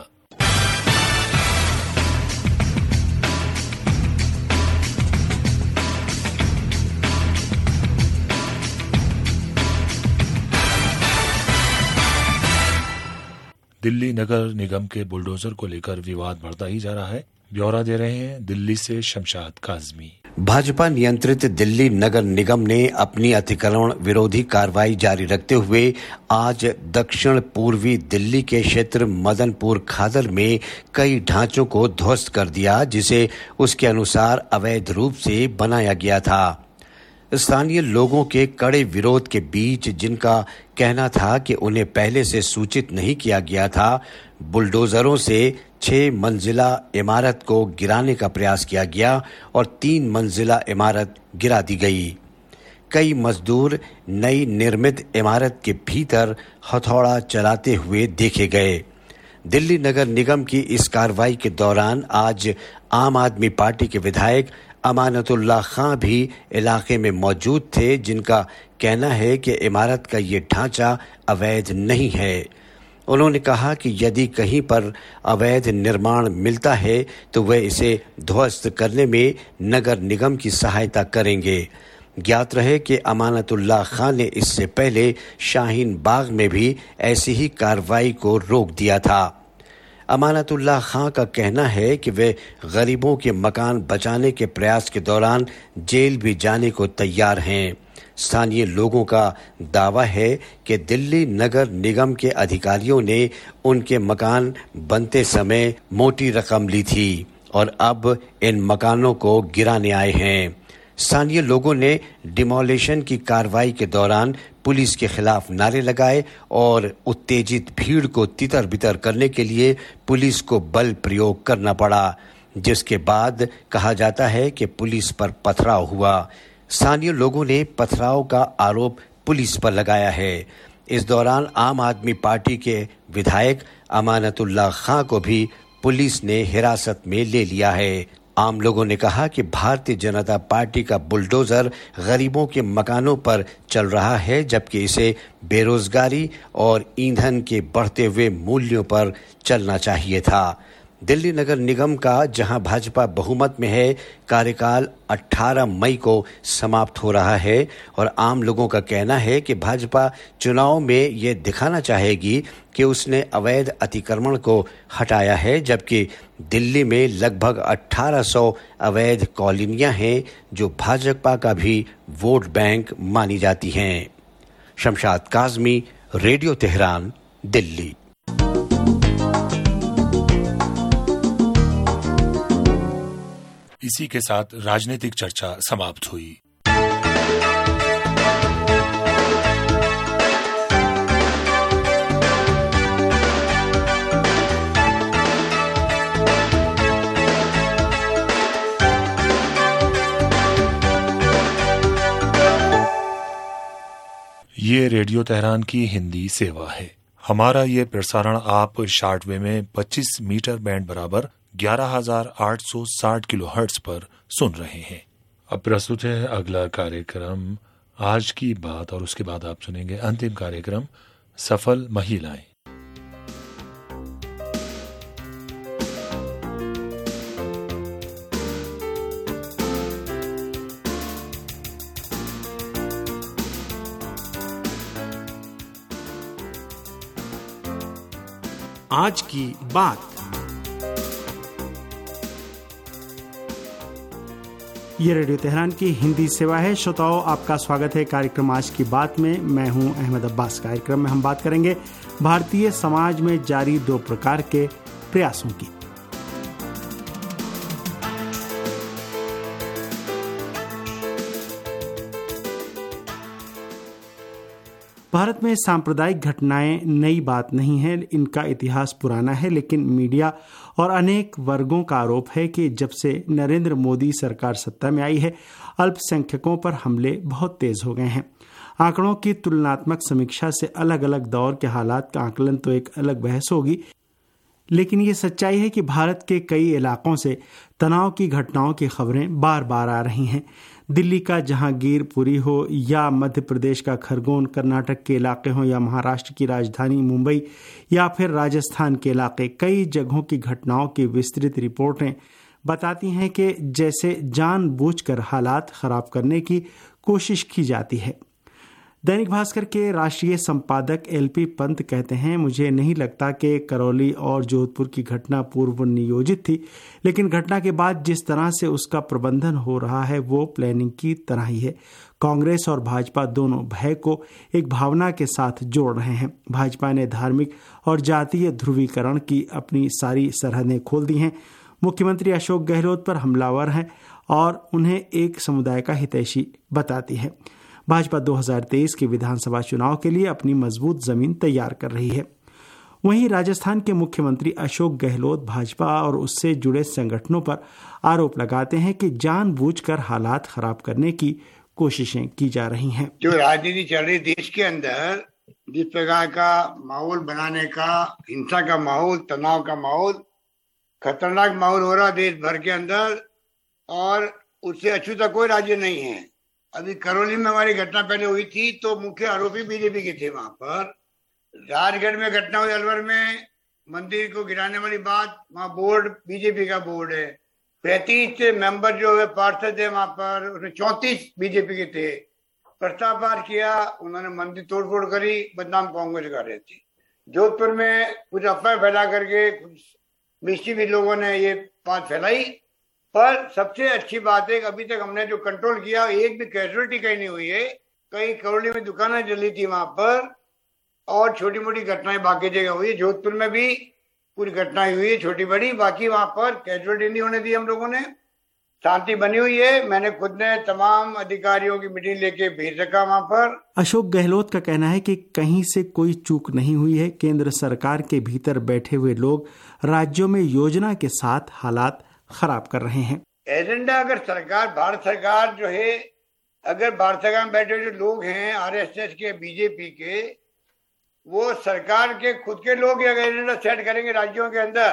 [SPEAKER 6] दिल्ली नगर निगम के बुलडोजर को लेकर विवाद बढ़ता ही जा रहा है। ब्यौरा दे रहे हैं दिल्ली से शमशाद काजमी।
[SPEAKER 7] भाजपा नियंत्रित दिल्ली नगर निगम ने अपनी अतिक्रमण विरोधी कार्रवाई जारी रखते हुए आज दक्षिण पूर्वी दिल्ली के क्षेत्र मदनपुर खादर में कई ढांचों को ध्वस्त कर दिया, जिसे उसके अनुसार अवैध रूप से बनाया गया था। स्थानीय लोगों के कड़े विरोध के बीच, जिनका कहना था कि उन्हें पहले से सूचित नहीं किया गया था, बुलडोजरों से 6 मंजिला इमारत को गिराने का प्रयास किया गया और 3 मंजिला इमारत गिरा दी गई। कई मजदूर नई निर्मित इमारत के भीतर हथौड़ा चलाते हुए देखे गए। दिल्ली नगर निगम की इस कार्रवाई के दौरान आज आम आदमी पार्टी के विधायक अमानतुल्लाह खां भी इलाके में मौजूद थे, जिनका कहना है कि इमारत का ये ढांचा अवैध नहीं है। उन्होंने कहा कि यदि कहीं पर अवैध निर्माण मिलता है तो वे इसे ध्वस्त करने में नगर निगम की सहायता करेंगे। ज्ञात रहे कि अमानतुल्लाह खां ने इससे पहले शाहीन बाग में भी ऐसी ही कार्रवाई को रोक दिया था। अमानतुल्लाह खां का कहना है कि वे गरीबों के मकान बचाने के प्रयास के दौरान जेल भी जाने को तैयार हैं। स्थानीय लोगों का दावा है कि दिल्ली नगर निगम के अधिकारियों ने उनके मकान बनते समय मोटी रकम ली थी और अब इन मकानों को गिराने आए हैं। स्थानीय लोगों ने डिमोलिशन की कार्रवाई के दौरान पुलिस के खिलाफ नारे लगाए और उत्तेजित भीड़ को तितर-बितर करने के लिए पुलिस को बल प्रयोग करना पड़ा, जिसके बाद कहा जाता है कि पुलिस पर पथराव हुआ। स्थानीय लोगों ने पथराव का आरोप पुलिस पर लगाया है। इस दौरान आम आदमी पार्टी के विधायक अमानतुल्लाह खां को भी पुलिस ने हिरासत में ले लिया है। आम लोगों ने कहा कि भारतीय जनता पार्टी का बुलडोजर गरीबों के मकानों पर चल रहा है, जबकि इसे बेरोजगारी और ईंधन के बढ़ते हुए मूल्यों पर चलना चाहिए था। दिल्ली नगर निगम का, जहां भाजपा बहुमत में है, कार्यकाल 18 मई को समाप्त हो रहा है और आम लोगों का कहना है कि भाजपा चुनाव में ये दिखाना चाहेगी कि उसने अवैध अतिक्रमण को हटाया है, जबकि दिल्ली में लगभग 1800 अवैध कॉलोनियां हैं जो भाजपा का भी वोट बैंक मानी जाती हैं। Shamshad Kazmi, radio Tehran, Delhi.
[SPEAKER 6] इसी के साथ राजनीतिक चर्चा समाप्त हुई। ये रेडियो तेहरान की हिंदी सेवा है। हमारा ये प्रसारण आप शॉर्टवेव में 25 मीटर बैंड बराबर 11,860 किलोहर्ट्ज पर सुन रहे हैं। अब प्रस्तुत है अगला कार्यक्रम आज की बात, और उसके बाद आप सुनेंगे अंतिम कार्यक्रम सफल महिलाएं।
[SPEAKER 1] आज की बात। ये रेडियो तेहरान की हिंदी सेवा है। श्रोताओं, आपका स्वागत है कार्यक्रम आज की बात में। मैं हूं अहमद अब्बास। कार्यक्रम में हम बात करेंगे भारतीय समाज में जारी 2 प्रकार के प्रयासों की। भारत में सांप्रदायिक घटनाएं नई बात नहीं है, इनका इतिहास पुराना है, लेकिन मीडिया और अनेक वर्गों का आरोप है कि जब से नरेंद्र मोदी सरकार सत्ता में आई है, अल्पसंख्यकों पर हमले बहुत तेज हो गए हैं। आंकड़ों की तुलनात्मक समीक्षा से अलग अलग दौर के हालात का आकलन तो एक अलग बहस होगी, लेकिन ये सच्चाई है कि भारत के कई इलाकों से तनाव की घटनाओं की खबरें बार बार आ रही हैं। दिल्ली का जहांगीरपुरी हो या मध्य प्रदेश का खरगोन, कर्नाटक के इलाके हो या महाराष्ट्र की राजधानी मुंबई या फिर राजस्थान के इलाके, कई जगहों की घटनाओं की विस्तृत रिपोर्टें बताती हैं कि जैसे जानबूझकर हालात खराब करने की कोशिश की जाती है। दैनिक भास्कर के राष्ट्रीय संपादक एलपी पंत कहते हैं, मुझे नहीं लगता कि करौली और जोधपुर की घटना पूर्व नियोजित थी, लेकिन घटना के बाद जिस तरह से उसका प्रबंधन हो रहा है वो प्लानिंग की तरह ही है। कांग्रेस और भाजपा दोनों भय को एक भावना के साथ जोड़ रहे हैं। भाजपा ने धार्मिक और जातीय ध्रुवीकरण की अपनी सारी सरहदें खोल दी हैं। मुख्यमंत्री अशोक गहलोत पर हमलावर हैं और उन्हें एक समुदाय का हितैषी बताती है। भाजपा 2023 के विधानसभा चुनाव के लिए अपनी मजबूत जमीन तैयार कर रही है। वहीं राजस्थान के मुख्यमंत्री अशोक गहलोत भाजपा और उससे जुड़े संगठनों पर आरोप लगाते हैं कि जानबूझकर हालात खराब करने की कोशिशें की जा रही हैं।
[SPEAKER 8] जो राजनीति चल रही देश के अंदर, जिस प्रकार का माहौल बनाने का, हिंसा का माहौल, तनाव का माहौल, खतरनाक माहौल हो रहा देश भर के अंदर, और उससे अछूता कोई राज्य नहीं है। अभी करौली में हमारी घटना पहले हुई थी तो मुख्य आरोपी बीजेपी के थे। वहां पर राजगढ़ में घटना हुई, अलवर में मंदिर को गिराने वाली बात, वहाँ बोर्ड बीजेपी का बोर्ड है। 35 मेंबर जो है पार्षद है वहां पर, उसमें 34 बीजेपी के थे। प्रस्ताव पास किया, उन्होंने मंदिर तोड़फोड़ करी, बदनाम कांग्रेस कर रहे थे। जोधपुर में कुछ अफवाह फैला करके कुछ मिस्टीवी लोगों ने ये बात फैलाई, पर सबसे अच्छी बात है कि अभी तक हमने जो कंट्रोल किया, एक भी कैजुअलिटी कहीं नहीं हुई है। कई करौली में दुकानें जली थी वहां पर, और छोटी मोटी घटनाएं बाकी जगह हुई है। जोधपुर में भी पूरी घटनाएं हुई है छोटी बड़ी, बाकी वहां पर कैजुअलिटी नहीं होने दी। हम लोगों ने शांति बनी हुई है। मैंने खुद ने तमाम अधिकारियों की मीटिंग लेके भेज रखा वहां पर।
[SPEAKER 1] अशोक गहलोत का कहना है कि कहीं से कोई चूक नहीं हुई है। केंद्र सरकार के भीतर बैठे हुए लोग राज्यों में योजना के साथ हालात खराब कर रहे हैं।
[SPEAKER 8] एजेंडा अगर सरकार, भारत सरकार जो है, अगर भारत सरकार में बैठे जो लोग हैं आरएसएस के, बीजेपी के, वो सरकार के खुद के लोग अगर एजेंडा सेट करेंगे राज्यों के अंदर,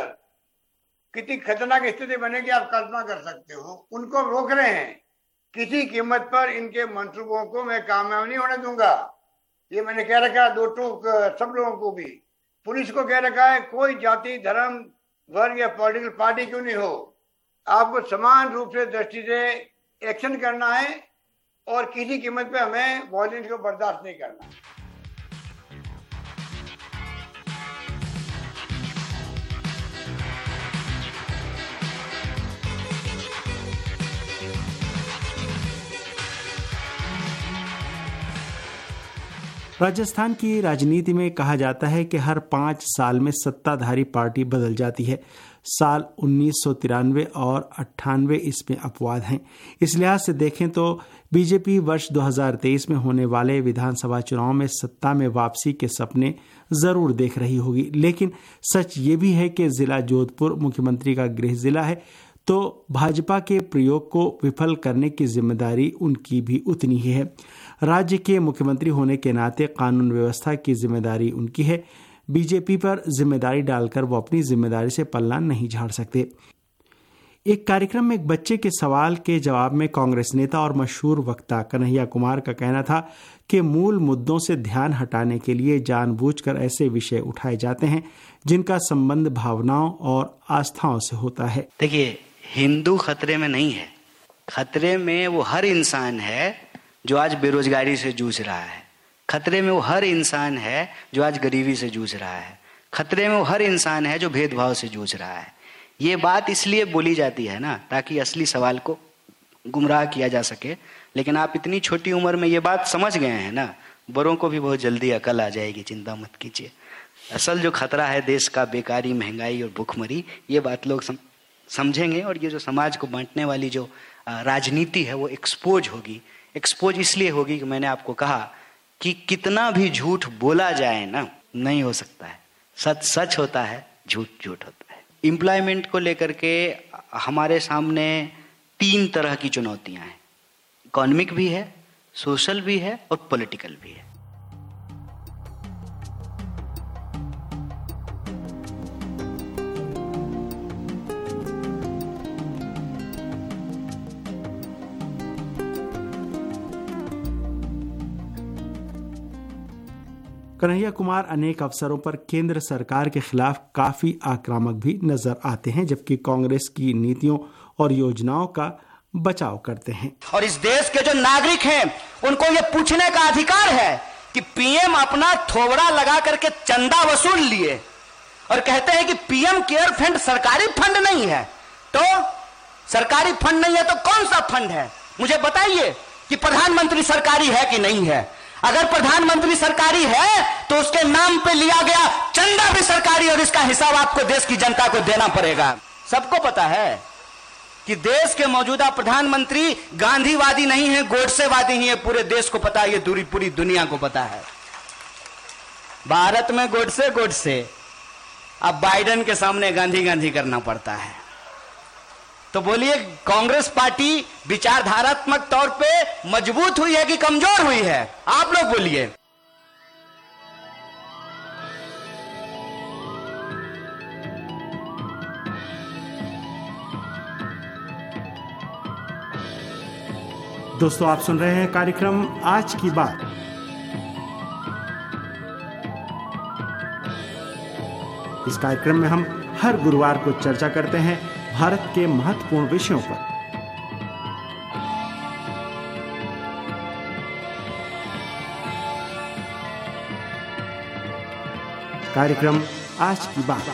[SPEAKER 8] कितनी खतरनाक स्थिति बनेगी आप कल्पना कर सकते हो। उनको रोक रहे हैं, किसी कीमत पर इनके मंसूबों को मैं कामयाब नहीं होने दूंगा। ये मैंने कह रखा है 2 टूक सब लोगों को भी, पुलिस को कह रखा है, कोई जाति, धर्म, वर्ग या पॉलिटिकल पार्टी क्यों नहीं हो, आपको समान रूप से दृष्टि से एक्शन करना है और किसी कीमत पे हमें वॉयलेंस को बर्दाश्त नहीं करना।
[SPEAKER 1] राजस्थान की राजनीति में कहा जाता है कि हर 5 साल में सत्ताधारी पार्टी बदल जाती है। साल 1993 और 98 इसमें अपवाद हैं। इस लिहाज से देखें तो बीजेपी वर्ष 2023 में होने वाले विधानसभा चुनाव में सत्ता में वापसी के सपने जरूर देख रही होगी, लेकिन सच ये भी है कि जिला जोधपुर मुख्यमंत्री का गृह जिला है, तो भाजपा के प्रयोग को विफल करने की जिम्मेदारी उनकी भी उतनी ही है। राज्य के मुख्यमंत्री होने के नाते कानून व्यवस्था की जिम्मेदारी उनकी है। बीजेपी पर जिम्मेदारी डालकर वो अपनी जिम्मेदारी से पल्ला नहीं झाड़ सकते। एक कार्यक्रम में एक बच्चे के सवाल के जवाब में कांग्रेस नेता और मशहूर वक्ता कन्हैया कुमार का कहना था कि मूल मुद्दों से ध्यान हटाने के लिए जानबूझकर ऐसे विषय उठाए जाते हैं जिनका संबंध भावनाओं और आस्थाओं से होता है।
[SPEAKER 9] देखिए, हिंदू खतरे में नहीं है, खतरे में वो हर इंसान है जो आज बेरोजगारी से जूझ रहा है, खतरे में वो हर इंसान है जो आज गरीबी से जूझ रहा है, खतरे में वो हर इंसान है जो भेदभाव से जूझ रहा है। ये बात इसलिए बोली जाती है ना, ताकि असली सवाल को गुमराह किया जा सके। लेकिन आप इतनी छोटी उम्र में ये बात समझ गए हैं ना, बड़ों को भी बहुत जल्दी अकल आ जाएगी, चिंता मत कीजिए। असल जो खतरा है देश का, बेकारी, महंगाई और भूखमरी, ये बात लोग समझेंगे और ये जो समाज को बांटने वाली जो राजनीति है वो एक्सपोज होगी। एक्सपोज इसलिए होगी कि मैंने आपको कहा कि कितना भी झूठ बोला जाए ना, नहीं हो सकता है। सच सच होता है, झूठ झूठ होता है। एम्प्लॉयमेंट को लेकर के हमारे सामने 3 तरह की चुनौतियां हैं। इकोनॉमिक भी है, सोशल भी है और पॉलिटिकल भी है।
[SPEAKER 10] कन्हैया कुमार अनेक अवसरों पर केंद्र सरकार के खिलाफ काफी आक्रामक भी नजर आते हैं, जबकि कांग्रेस की नीतियों और योजनाओं का बचाव करते हैं।
[SPEAKER 11] और इस देश के जो नागरिक हैं उनको ये पूछने का अधिकार है कि पीएम अपना थोबड़ा लगा करके चंदा वसूल लिए और कहते हैं कि पीएम केयर फंड सरकारी फंड नहीं है। तो सरकारी फंड नहीं है तो कौन सा फंड है? मुझे बताइए कि प्रधानमंत्री सरकारी है कि नहीं है। अगर प्रधानमंत्री सरकारी है तो उसके नाम पे लिया गया चंदा भी सरकारी, और इसका हिसाब आपको देश की जनता को देना पड़ेगा। सबको पता है कि देश के मौजूदा प्रधानमंत्री गांधीवादी नहीं है, गोडसेवादी ही है। पूरे देश को पता है, ये पूरी दुनिया को पता है। भारत में गोडसे, अब बाइडेन के सामने गांधी करना पड़ता है। तो बोलिए, कांग्रेस पार्टी विचारधारात्मक तौर पे मजबूत हुई है कि कमजोर हुई है? आप लोग बोलिए।
[SPEAKER 10] दोस्तों, आप सुन रहे हैं कार्यक्रम आज की बात। इस कार्यक्रम में हम हर गुरुवार को चर्चा करते हैं भारत के महत्वपूर्ण विषयों पर। कार्यक्रम आज की बात।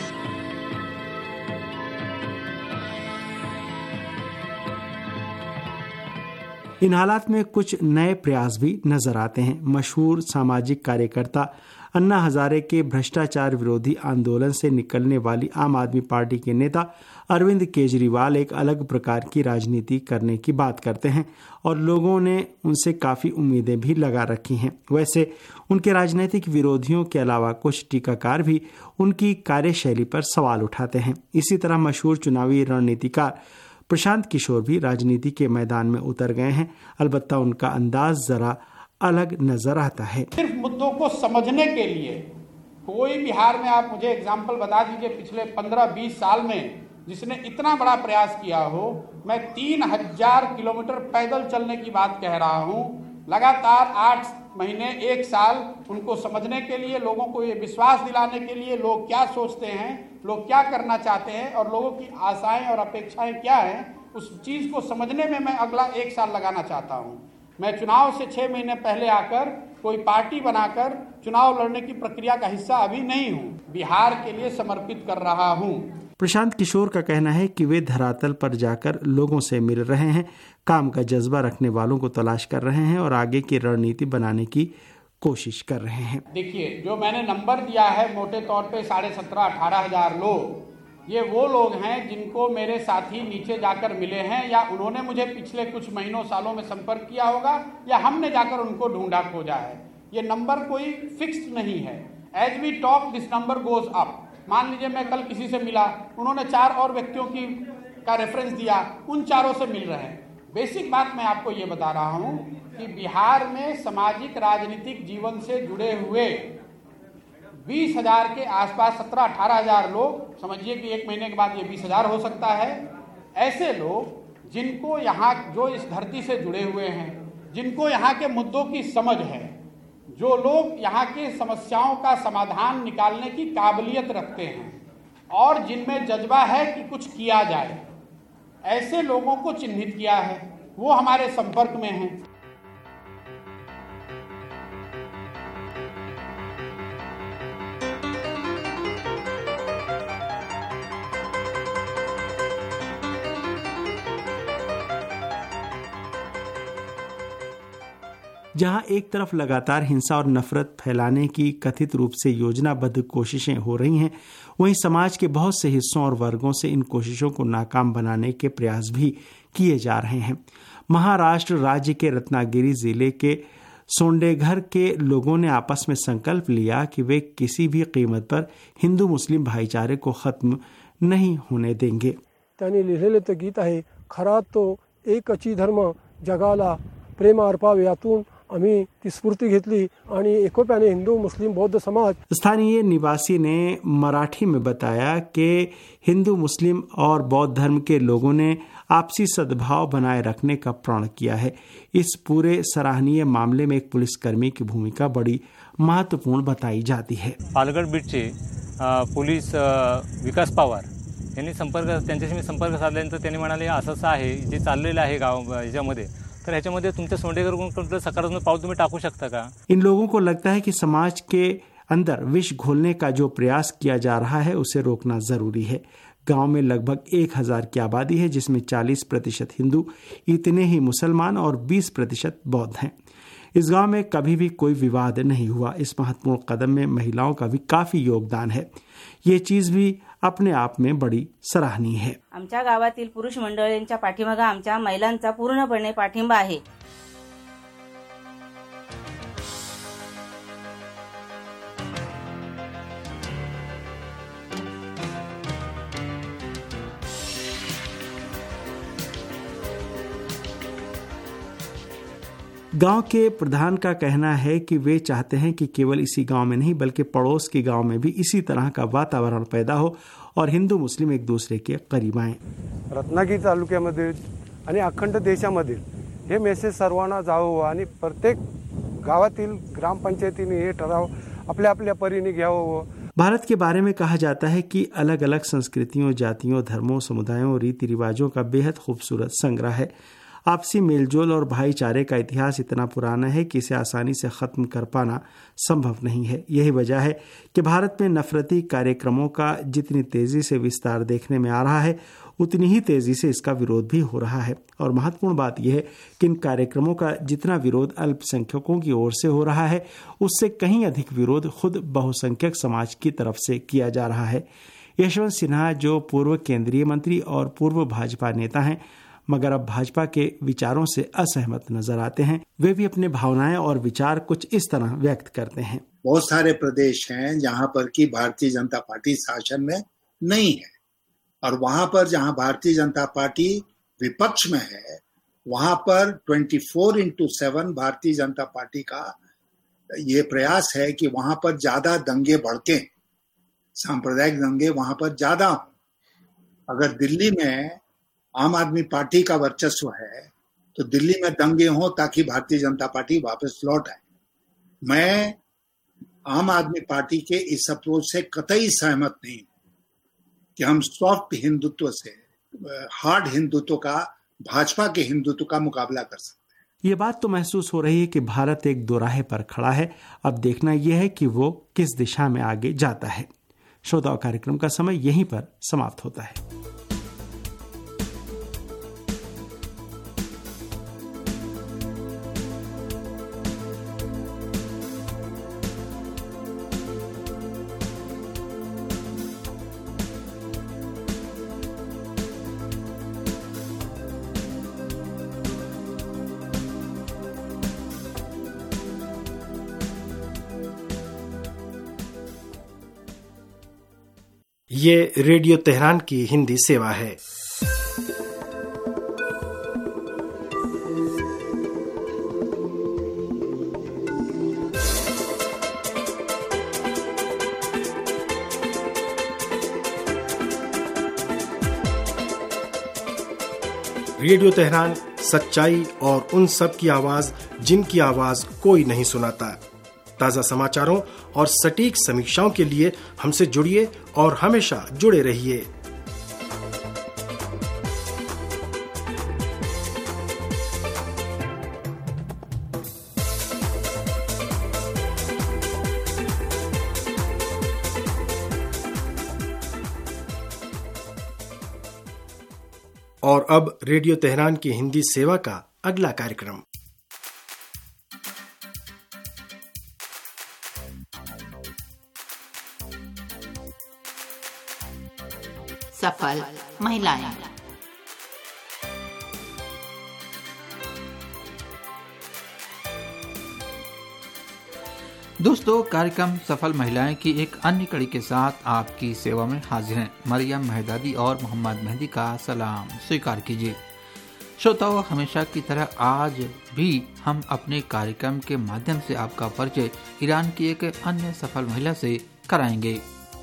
[SPEAKER 10] इन हालात में कुछ नए प्रयास भी नजर आते हैं। मशहूर सामाजिक कार्यकर्ता अन्ना हजारे के भ्रष्टाचार विरोधी आंदोलन से निकलने वाली आम आदमी पार्टी के नेता अरविंद केजरीवाल एक अलग प्रकार की राजनीति करने की बात करते हैं और लोगों ने उनसे काफी उम्मीदें भी लगा रखी हैं। वैसे उनके राजनीतिक विरोधियों के अलावा कुछ टीकाकार भी उनकी कार्यशैली पर सवाल उठाते हैं। इसी तरह मशहूर चुनावी रणनीतिकार प्रशांत किशोर भी राजनीति के मैदान में उतर गए हैं, अलबत्ता उनका अंदाज जरा अलग नजर आता है।
[SPEAKER 12] सिर्फ मुद्दों को समझने के लिए कोई बिहार में आप मुझे एग्जाम्पल बता दीजिए पिछले 15-20 साल में जिसने इतना बड़ा प्रयास किया हो। मैं 3000 किलोमीटर पैदल चलने की बात कह रहा हूँ, लगातार 8 महीने 1 साल उनको समझने के लिए, लोगों को ये विश्वास दिलाने के लिए लोग क्या सोचते हैं, लोग क्या करना चाहते हैं और लोगों की आशाएं और अपेक्षाएं क्या हैं, उस चीज को समझने में मैं अगला 1 साल लगाना चाहता हूँ। मैं चुनाव से 6 महीने पहले आकर कोई पार्टी बनाकर चुनाव लड़ने की प्रक्रिया का हिस्सा अभी नहीं हूँ, बिहार के लिए समर्पित कर रहा हूँ।
[SPEAKER 10] प्रशांत किशोर का कहना है कि वे धरातल पर जाकर लोगों से मिल रहे हैं, काम का जज्बा रखने वालों को तलाश कर रहे हैं और आगे की रणनीति बनाने की कोशिश कर रहे हैं।
[SPEAKER 12] देखिए, जो मैंने नंबर दिया है मोटे तौर पे 17,500-18 हजार लोग, ये वो लोग हैं जिनको मेरे साथी नीचे जाकर मिले हैं या उन्होंने मुझे पिछले कुछ महीनों सालों में संपर्क किया होगा या हमने जाकर उनको ढूंढा खोजा है। ये नंबर कोई फिक्स्ड नहीं है। As we talk this number goes up. मान लीजिए मैं कल किसी से मिला, उन्होंने 4 और व्यक्तियों का रेफरेंस दिया, उन 4 से मिल रहे हैं। बेसिक बात मैं आपको ये बता रहा हूँ कि बिहार में सामाजिक राजनीतिक जीवन से जुड़े हुए 20,000 के आसपास 17-18 हजार लोग, समझिए कि 1 महीने के बाद ये 20,000 हो सकता है। ऐसे लोग जिनको यहाँ, जो इस धरती से जुड़े हुए हैं, जिनको यहाँ के मुद्दों की समझ है, जो लोग यहाँ के समस्याओं का समाधान निकालने की काबिलियत रखते हैं और जिनमें जज्बा है कि कुछ किया जाए, ऐसे लोगों को चिन्हित किया है। वो हमारे संपर्क में हैं।
[SPEAKER 10] जहां एक तरफ लगातार हिंसा और नफरत फैलाने की कथित रूप से योजनाबद्ध कोशिशें हो रही हैं, वहीं समाज के बहुत से हिस्सों और वर्गों से इन कोशिशों को नाकाम बनाने के प्रयास भी किए जा रहे हैं। महाराष्ट्र राज्य के रत्नागिरी जिले के सोंडेघर के लोगों ने आपस में संकल्प लिया कि वे किसी भी कीमत पर हिंदू मुस्लिम भाईचारे को खत्म नहीं होने देंगे।
[SPEAKER 13] त्यांनी लिहिलेले ते गीत आहे, खरा तो एकची धर्म जगाला प्रेम अर्पावे, यातून आम्ही ती स्फूर्ती घेतली आणि एकोप्याने हिंदू मुस्लिम बौद्ध समाज।
[SPEAKER 10] स्थानीय निवासी ने मराठी में बताया कि हिंदू मुस्लिम और बौद्ध धर्म के लोगों ने आपसी सद्भाव बनाए रखने का प्रण किया है। इस पूरे सराहनीय मामले में एक पुलिसकर्मी की भूमिका बड़ी महत्वपूर्ण बताई जाती है।
[SPEAKER 14] पालघर बीटचे पोलीस विकास पवार यांनी त्यांच्याशी मी संपर्क साधल्यानंतर त्यांनी म्हणाले असं आहे जे चाललेलं आहे गाव याच्यामध्ये, तर ह्याच्यामध्ये तुमच्या सोंडेघर सकारात्मक पाऊल तुम्ही टाकू शकता का? इन
[SPEAKER 10] लोगों को लगता है कि समाज के अंदर विष घोलने का जो प्रयास किया जा रहा है उसे रोकना जरूरी है। गांव में लगभग 1000 की आबादी है, जिसमें 40% हिंदू, इतने ही मुसलमान और 20% बौद्ध हैं। इस गांव में कभी भी कोई विवाद नहीं हुआ। इस महत्वपूर्ण कदम में महिलाओं का भी काफी योगदान है। ये चीज भी अपने आप में बड़ी सराहनीय है।
[SPEAKER 15] आमच्या गावातील पुरुष मंडळींच्या पाठीमागे आमच्या महिलांचा पूर्णपणे पाठिंबा आहे।
[SPEAKER 10] गांव के प्रधान का कहना है कि वे चाहते हैं कि केवल इसी गांव में नहीं बल्कि पड़ोस के गांव में भी इसी तरह का वातावरण पैदा हो और हिंदू मुस्लिम एक दूसरे के करीब आएं।
[SPEAKER 13] रत्नागिरी तालुक्यामध्ये आणि अखंड देशामध्ये हे मेसेज सर्वांना जावं आणि प्रत्येक गावातील ग्रामपंचायतीने हे ठराव आपल्या आपल्या परीने घ्यावं।
[SPEAKER 10] भारत के बारे में कहा जाता है कि अलग अलग संस्कृतियों, जातियों, धर्मों, समुदायों, रीति रिवाजों का बेहद खूबसूरत संग्रह है। आपसी मेलजोल और भाईचारे का इतिहास इतना पुराना है कि इसे आसानी से खत्म कर पाना संभव नहीं है। यही वजह है कि भारत में नफरती कार्यक्रमों का जितनी तेजी से विस्तार देखने में आ रहा है, उतनी ही तेजी से इसका विरोध भी हो रहा है। और महत्वपूर्ण बात यह है कि इन कार्यक्रमों का जितना विरोध अल्पसंख्यकों की ओर से हो रहा है, उससे कहीं अधिक विरोध खुद बहुसंख्यक समाज की तरफ से किया जा रहा है। यशवंत सिन्हा, जो पूर्व केंद्रीय मंत्री और पूर्व भाजपा नेता हैं, मगर अब भाजपा के विचारों से असहमत नजर आते हैं, वे भी अपने भावनाएं और विचार कुछ इस तरह व्यक्त करते हैं।
[SPEAKER 16] बहुत सारे प्रदेश हैं जहां पर कि भारतीय जनता पार्टी शासन में नहीं है, और वहां पर जहां भारतीय जनता पार्टी विपक्ष में है, वहां पर 24/7 भारतीय जनता पार्टी का ये प्रयास है कि वहां पर ज्यादा दंगे भड़के, सांप्रदायिक दंगे वहां पर ज्यादा हो। अगर दिल्ली में आम आदमी पार्टी का वर्चस्व है तो दिल्ली में दंगे हो ताकि भारतीय जनता पार्टी वापस लौट आए। मैं आम आदमी पार्टी के इस अप्रोच से कतई सहमत नहीं कि हम सॉफ्ट हिंदुत्व से हार्ड हिंदुत्व का, भाजपा के हिंदुत्व का मुकाबला कर सकते हैं।
[SPEAKER 10] ये बात तो महसूस हो रही है कि भारत एक दोराहे पर खड़ा है। अब देखना यह है कि वो किस दिशा में आगे जाता है। श्रोताओं, कार्यक्रम का समय यहीं पर समाप्त होता है।
[SPEAKER 17] ये रेडियो तेहरान की हिंदी सेवा है। रेडियो तेहरान सच्चाई और उन सब की आवाज जिनकी आवाज कोई नहीं सुनाता। ताज़ा समाचारों और सटीक समीक्षाओं के लिए हमसे जुड़िए और हमेशा जुड़े रहिए। और अब रेडियो तेहरान की हिंदी सेवा का अगला कार्यक्रम।
[SPEAKER 5] सफल महिलाएं।
[SPEAKER 4] दोस्तों, कार्यक्रम सफल महिलाएं की एक अन्य कड़ी के साथ आपकी सेवा में हाजिर हैं। मरियम मेहदादी और मोहम्मद मेहदी का सलाम स्वीकार कीजिए। श्रोताओं, हमेशा की तरह आज भी हम अपने कार्यक्रम के माध्यम से आपका परिचय ईरान की एक अन्य सफल महिला से कराएंगे।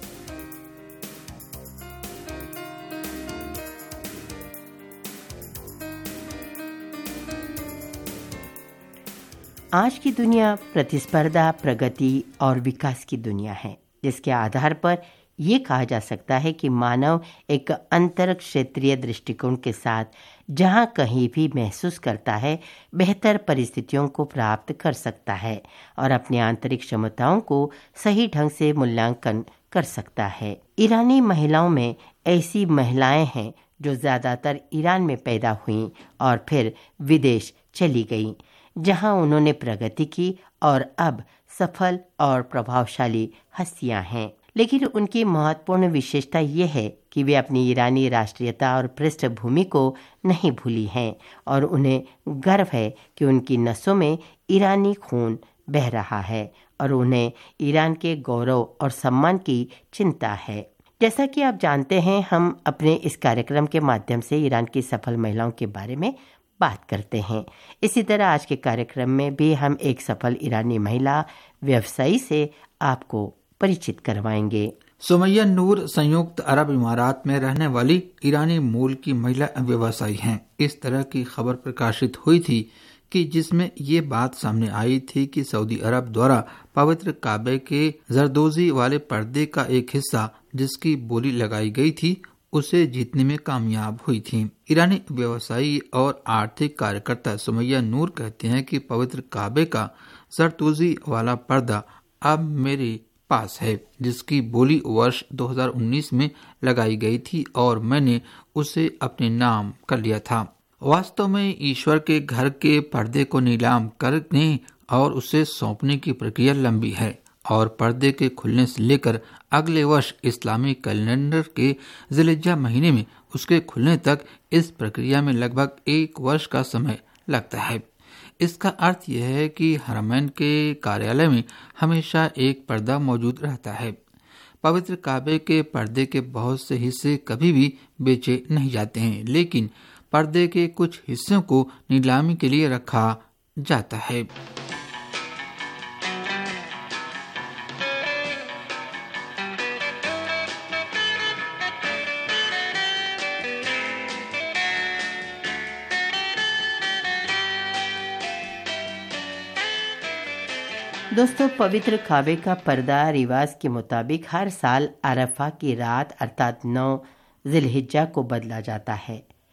[SPEAKER 18] आज की दुनिया प्रतिस्पर्धा, प्रगति और विकास की दुनिया है, जिसके आधार पर ये कहा जा सकता है कि मानव एक अंतर क्षेत्रीय दृष्टिकोण के साथ जहाँ कहीं भी महसूस करता है बेहतर परिस्थितियों को प्राप्त कर सकता है और अपनी आंतरिक क्षमताओं को सही ढंग से मूल्यांकन कर सकता है। ईरानी महिलाओं में ऐसी महिलाएं हैं जो ज़्यादातर ईरान में पैदा हुईं और फिर विदेश चली गईं, जहां उन्होंने प्रगति की और अब सफल और प्रभावशाली हस्तियां हैं। लेकिन उनकी महत्वपूर्ण विशेषता ये है कि वे अपनी ईरानी राष्ट्रीयता और पृष्ठभूमि को नहीं भूली हैं और उन्हें गर्व है कि उनकी नसों में ईरानी खून बह रहा है और उन्हें ईरान के गौरव और सम्मान की चिंता है। जैसा कि आप जानते हैं, हम अपने इस कार्यक्रम के माध्यम से ईरान की सफल महिलाओं के बारे में बात करते हैं। इसी तरह आज के कार्यक्रम में भी हम एक सफल ईरानी महिला व्यवसायी से आपको परिचित करवाएंगे।
[SPEAKER 4] सुमैया नूर संयुक्त अरब इमारात में रहने वाली ईरानी मूल की महिला व्यवसायी हैं। इस तरह की खबर प्रकाशित हुई थी कि जिसमें ये बात सामने आई थी कि सऊदी अरब द्वारा पवित्र काबे के जरदोजी वाले पर्दे का एक हिस्सा जिसकी बोली लगाई गई थी उसे जीतने में कामयाब हुई थी। ईरानी व्यवसायी और आर्थिक कार्यकर्ता सुमैया नूर कहते हैं कि पवित्र काबे का जरदोजी वाला पर्दा अब मेरे पास है, जिसकी बोली वर्ष 2019 में लगाई गई थी और मैंने उसे अपने नाम कर लिया था। वास्तव में ईश्वर के घर के पर्दे को नीलाम करने और उसे सौंपने की प्रक्रिया लंबी है और पर्दे के खुलने से लेकर अगले वर्ष इस्लामी कैलेंडर के ज़िलहिज्जा महीने में उसके खुलने तक इस प्रक्रिया में लगभग 1 वर्ष का समय लगता है। इसका अर्थ यह है कि हरमैन के कार्यालय में हमेशा एक पर्दा मौजूद रहता है। पवित्र काबे के पर्दे के बहुत से हिस्से कभी भी बेचे नहीं जाते हैं, लेकिन पर्दे के कुछ हिस्सों को नीलामी के लिए रखा जाता है।
[SPEAKER 18] दोस्तों, पवित्र काबे का पर्दा रिवाज के मुताबिक हर साल अरफा की रात अर्थात 9 ज़िलहिज्जा को बदला जाता है।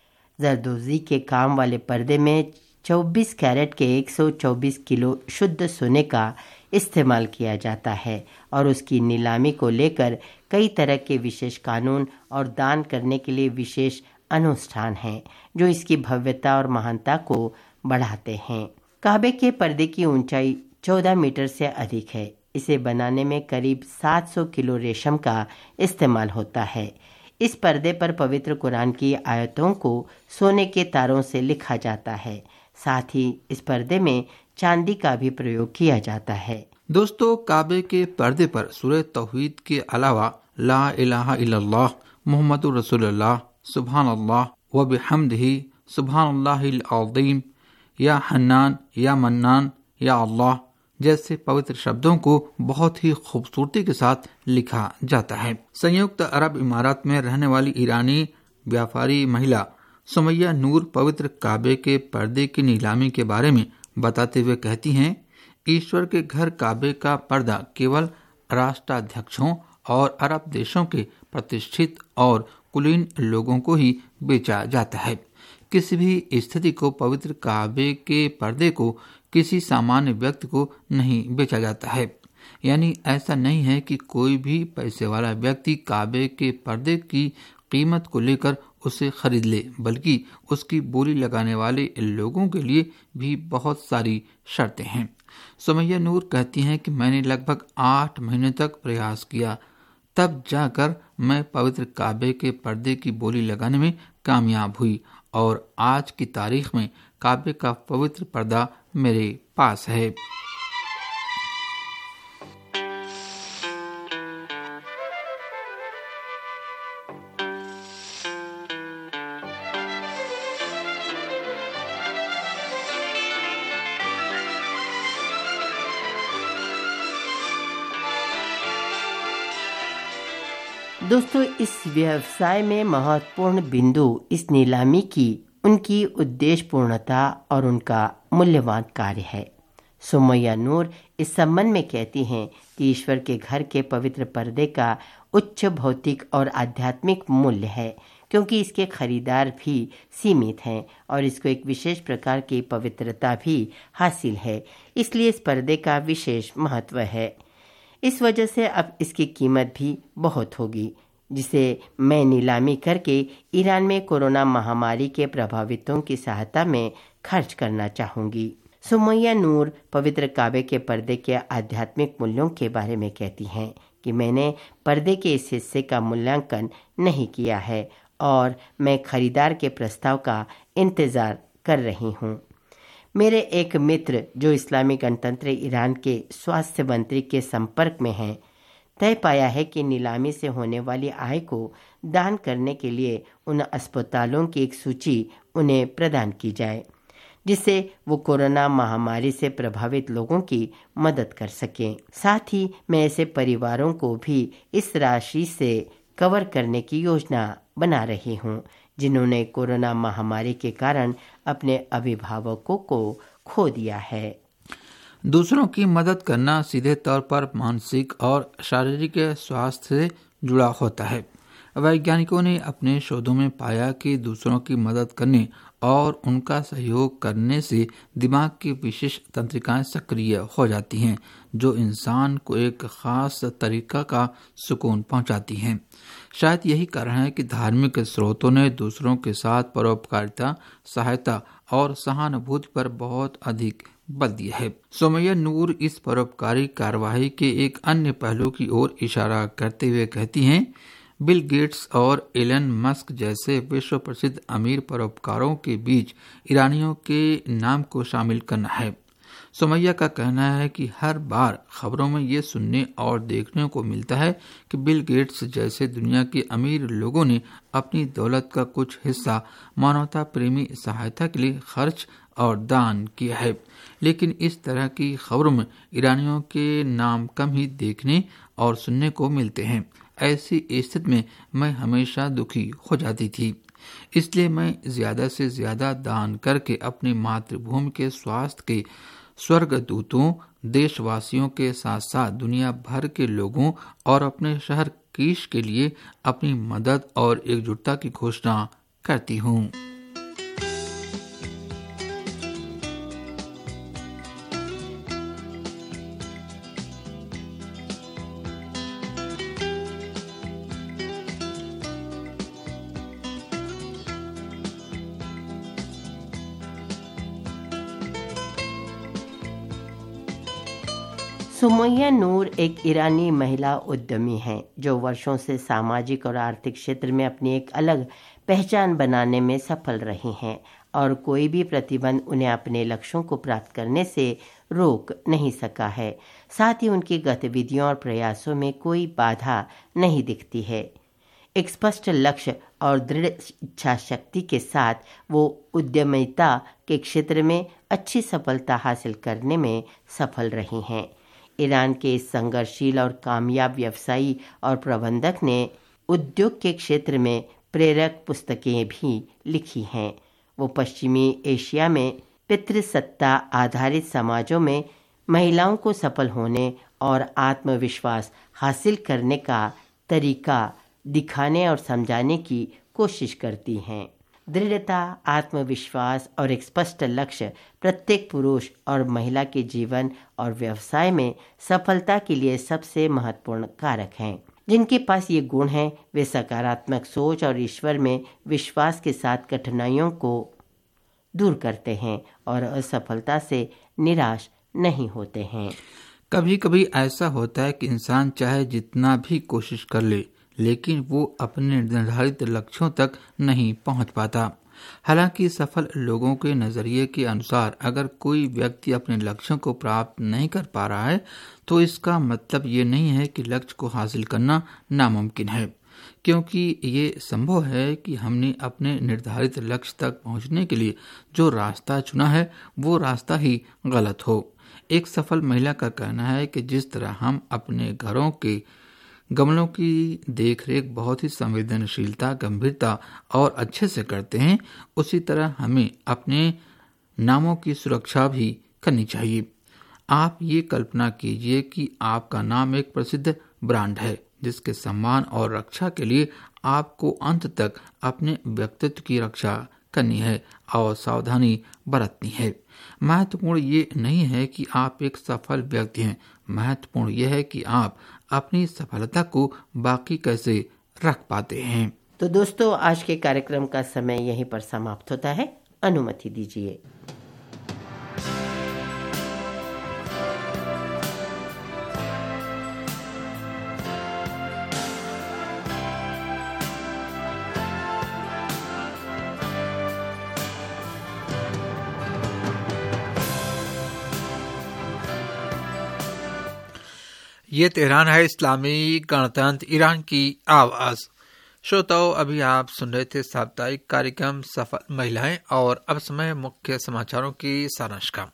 [SPEAKER 18] जरदोजी के काम वाले पर्दे में 24 कैरेट के 124 किलो शुद्ध सोने का इस्तेमाल किया जाता है और उसकी नीलामी को लेकर कई तरह के विशेष कानून और दान करने के लिए विशेष अनुष्ठान हैं जो इसकी भव्यता और महानता को बढ़ाते हैं। काबे के पर्दे की ऊंचाई 14 मीटर से अधिक है। इसे बनाने में करीब 700 किलो रेशम का इस्तेमाल होता है। इस पर्दे पर पवित्र कुरान की आयतों को सोने के तारों से लिखा जाता है। साथ ही इस पर्दे में चांदी का भी प्रयोग किया जाता है।
[SPEAKER 4] दोस्तों, काबे के पर्दे पर सूरह तौहीद के अलावा ला इलाहा इल्लल्लाह मुहम्मदुर रसूलुल्लाह सुब्हानल्लाह व बिहम्दिही सुब्हानल्लाहिल अज़ीम या हन्नान या मन्नान या अल्लाह जैसे पवित्र शब्दों को बहुत ही खूबसूरती के साथ लिखा जाता है। संयुक्त अरब इमारात में रहने वाली ईरानी व्यापारी महिला सुमैया नूर पवित्र काबे के पर्दे की नीलामी के बारे में बताते हुए कहती हैं, ईश्वर के घर काबे का पर्दा केवल राष्ट्राध्यक्षों और अरब देशों के प्रतिष्ठित और कुलीन लोगों को ही बेचा जाता है। किसी भी स्थिति को पवित्र काबे के पर्दे को किसी सामान्य व्यक्ति को नहीं बेचा जाता है। यानी ऐसा नहीं है कि कोई भी पैसे वाला व्यक्ति काबे के पर्दे की कीमत को लेकर उसे खरीद ले, बल्कि उसकी बोली लगाने वाले लोगों के लिए भी बहुत सारी शर्तें हैं। सुमैया नूर कहती हैं कि मैंने लगभग 8 महीने तक प्रयास किया तब जाकर मैं पवित्र काबे के पर्दे की बोली लगाने में कामयाब हुई और आज की तारीख में काबे का पवित्र पर्दा मेरे पास है।
[SPEAKER 18] दोस्तों, इस व्यवसाय में महत्वपूर्ण बिंदु इस नीलामी की उनकी उद्देश्य पूर्णता और उनका मूल्यवान कार्य है। सुमैया नूर इस संबंध में कहती हैं कि ईश्वर के घर के पवित्र पर्दे का उच्च भौतिक और आध्यात्मिक मूल्य है, क्योंकि इसके खरीदार भी सीमित हैं और इसको एक विशेष प्रकार की पवित्रता भी हासिल है। इसलिए इस पर्दे का विशेष महत्व है। इस वजह से अब इसकी कीमत भी बहुत होगी, जिसे मैं नीलामी करके ईरान में कोरोना महामारी के प्रभावितों की सहायता में खर्च करना चाहूंगी। सुमैया नूर पवित्र काबे के पर्दे के आध्यात्मिक मूल्यों के बारे में कहती हैं कि मैंने पर्दे के इस हिस्से का मूल्यांकन नहीं किया है और मैं खरीदार के प्रस्ताव का इंतजार कर रही हूँ। मेरे एक मित्र जो इस्लामी गणतंत्र ईरान के स्वास्थ्य मंत्री के संपर्क में हैं, तय पाया है कि नीलामी से होने वाली आय को दान करने के लिए उन अस्पतालों की एक सूची उन्हें प्रदान की जाए, जिससे वो कोरोना महामारी से प्रभावित लोगों की मदद कर सकें। साथ ही मैं ऐसे परिवारों को भी इस राशि से कवर करने की योजना बना रही हूँ जिन्होंने कोरोना महामारी के कारण अपने अभिभावकों को खो दिया है।
[SPEAKER 4] दूसरों की मदद करना सीधे तौर पर मानसिक और शारीरिक स्वास्थ्य से जुड़ा होता है। वैज्ञानिकों ने अपने शोधों में पाया कि दूसरों की मदद करने और उनका सहयोग करने से दिमाग की विशेष तंत्रिकाएं सक्रिय हो जाती हैं, जो इंसान को एक खास तरीका का सुकून पहुंचाती हैं। शायद यही कारण है कि धार्मिक स्रोतों ने दूसरों के साथ परोपकारिता, सहायता और सहानुभूति पर बहुत अधिक बल दिया है। सुमैया नूर इस परोपकारी कार्यवाही के एक अन्य पहलू की ओर इशारा करते हुए कहती हैं, बिल गेट्स और एलन मस्क जैसे विश्व प्रसिद्ध अमीर परोपकारों के बीच ईरानियों के नाम को शामिल करना है। सुमैया का कहना है कि हर बार खबरों में ये सुनने और देखने को मिलता है कि बिल गेट्स जैसे दुनिया के अमीर लोगों ने अपनी दौलत का कुछ हिस्सा मानवता प्रेमी सहायता के लिए खर्च और दान किया है, लेकिन इस तरह की खबरों में ईरानियों के नाम कम ही देखने और सुनने को मिलते हैं। ऐसी स्थिति में मैं हमेशा दुखी हो जाती थी, इसलिए मैं ज्यादा से ज्यादा दान करके अपनी मातृभूमि के स्वास्थ्य के स्वर्गदूतों, देशवासियों के साथ साथ दुनिया भर के लोगों और अपने शहर कीश के लिए अपनी मदद और एकजुटता की घोषणा करती हूँ।
[SPEAKER 18] सुमैया नूर एक ईरानी महिला उद्यमी हैं जो वर्षों से सामाजिक और आर्थिक क्षेत्र में अपनी एक अलग पहचान बनाने में सफल रही हैं और कोई भी प्रतिबंध उन्हें अपने लक्ष्यों को प्राप्त करने से रोक नहीं सका है। साथ ही उनकी गतिविधियों और प्रयासों में कोई बाधा नहीं दिखती है। एक स्पष्ट लक्ष्य और दृढ़ इच्छा शक्ति के साथ वो उद्यमिता के क्षेत्र में अच्छी सफलता हासिल करने में सफल रही हैं। ईरान के इस संघर्षशील और कामयाब व्यवसायी और प्रबंधक ने उद्योग के क्षेत्र में प्रेरक पुस्तकें भी लिखी हैं। वो पश्चिमी एशिया में पितृसत्ता आधारित समाजों में महिलाओं को सफल होने और आत्मविश्वास हासिल करने का तरीका दिखाने और समझाने की कोशिश करती हैं। दृढ़ता, आत्मविश्वास और एक स्पष्ट लक्ष्य प्रत्येक पुरुष और महिला के जीवन और व्यवसाय में सफलता के लिए सबसे महत्वपूर्ण कारक हैं। जिनके पास ये गुण हैं, वे सकारात्मक सोच और ईश्वर में विश्वास के साथ कठिनाइयों को दूर करते हैं और असफलता से निराश नहीं होते हैं।
[SPEAKER 4] कभी कभी ऐसा होता है कि इंसान चाहे जितना भी कोशिश कर ले, लेकिन वो अपने निर्धारित लक्ष्यों तक नहीं पहुंच पाता। हालांकि सफल लोगों के नजरिए के अनुसार अगर कोई व्यक्ति अपने लक्ष्यों को प्राप्त नहीं कर पा रहा है तो इसका मतलब ये नहीं है कि लक्ष्य को हासिल करना नामुमकिन है, क्योंकि ये संभव है कि हमने अपने निर्धारित लक्ष्य तक पहुंचने के लिए जो रास्ता चुना है वो रास्ता ही गलत हो। एक सफल महिला का कहना है कि जिस तरह हम अपने घरों के गमलों की देखरेख बहुत ही संवेदनशीलता, गंभीरता और अच्छे से करते हैं, उसी तरह हमें अपने नामों की सुरक्षा भी करनी चाहिए। आप ये कल्पना कीजिए कि आपका नाम एक प्रसिद्ध ब्रांड है जिसके सम्मान और रक्षा के लिए आपको अंत तक अपने व्यक्तित्व की रक्षा करनी है और सावधानी बरतनी है। महत्वपूर्ण ये नहीं है कि आप एक सफल व्यक्ति हैं, महत्वपूर्ण यह है कि आप अपनी सफलता को बाकी कैसे रख पाते हैं।
[SPEAKER 18] तो दोस्तों, आज के कार्यक्रम का समय यहीं पर समाप्त होता है। अनुमति दीजिए।
[SPEAKER 4] ये तेहरान है, इस्लामी गणतंत्र ईरान की आवाज। श्रोताओं, अभी आप सुन रहे थे साप्ताहिक कार्यक्रम सफल महिलाएं, और अब समय मुख्य समाचारों की सारांश का।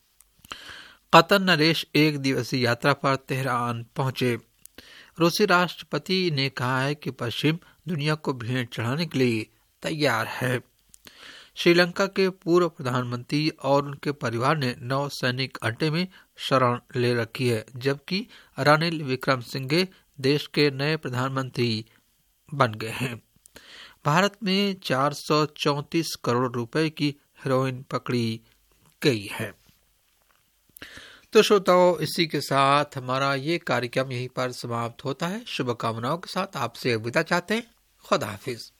[SPEAKER 4] कतर नरेश एक दिवसीय यात्रा पर तेहरान पहुंचे। रूसी राष्ट्रपति ने कहा है कि पश्चिम दुनिया को भेंट चढ़ाने के लिए तैयार है। श्रीलंका के पूर्व प्रधानमंत्री और उनके परिवार ने नौसैनिक अड्डे में शरण ले रखी है, जबकि रानिल विक्रमसिंघे देश के नए प्रधानमंत्री बन गए हैं। भारत में 434 करोड़ रुपए की हेरोइन पकड़ी गई है। तो श्रोताओं, इसी के साथ हमारा ये कार्यक्रम यहीं पर समाप्त होता है। शुभकामनाओं के साथ आपसे विदा चाहते हैं। खुदा हाफिज।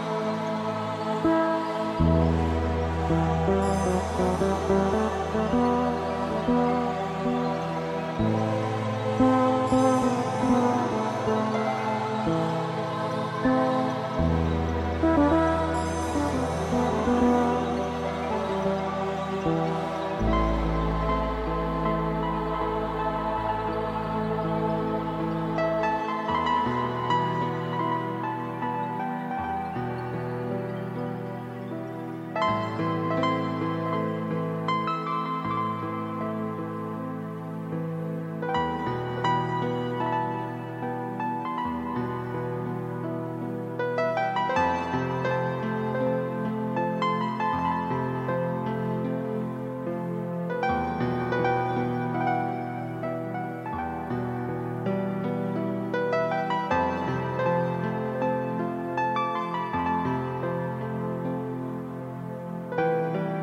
[SPEAKER 19] Thank you.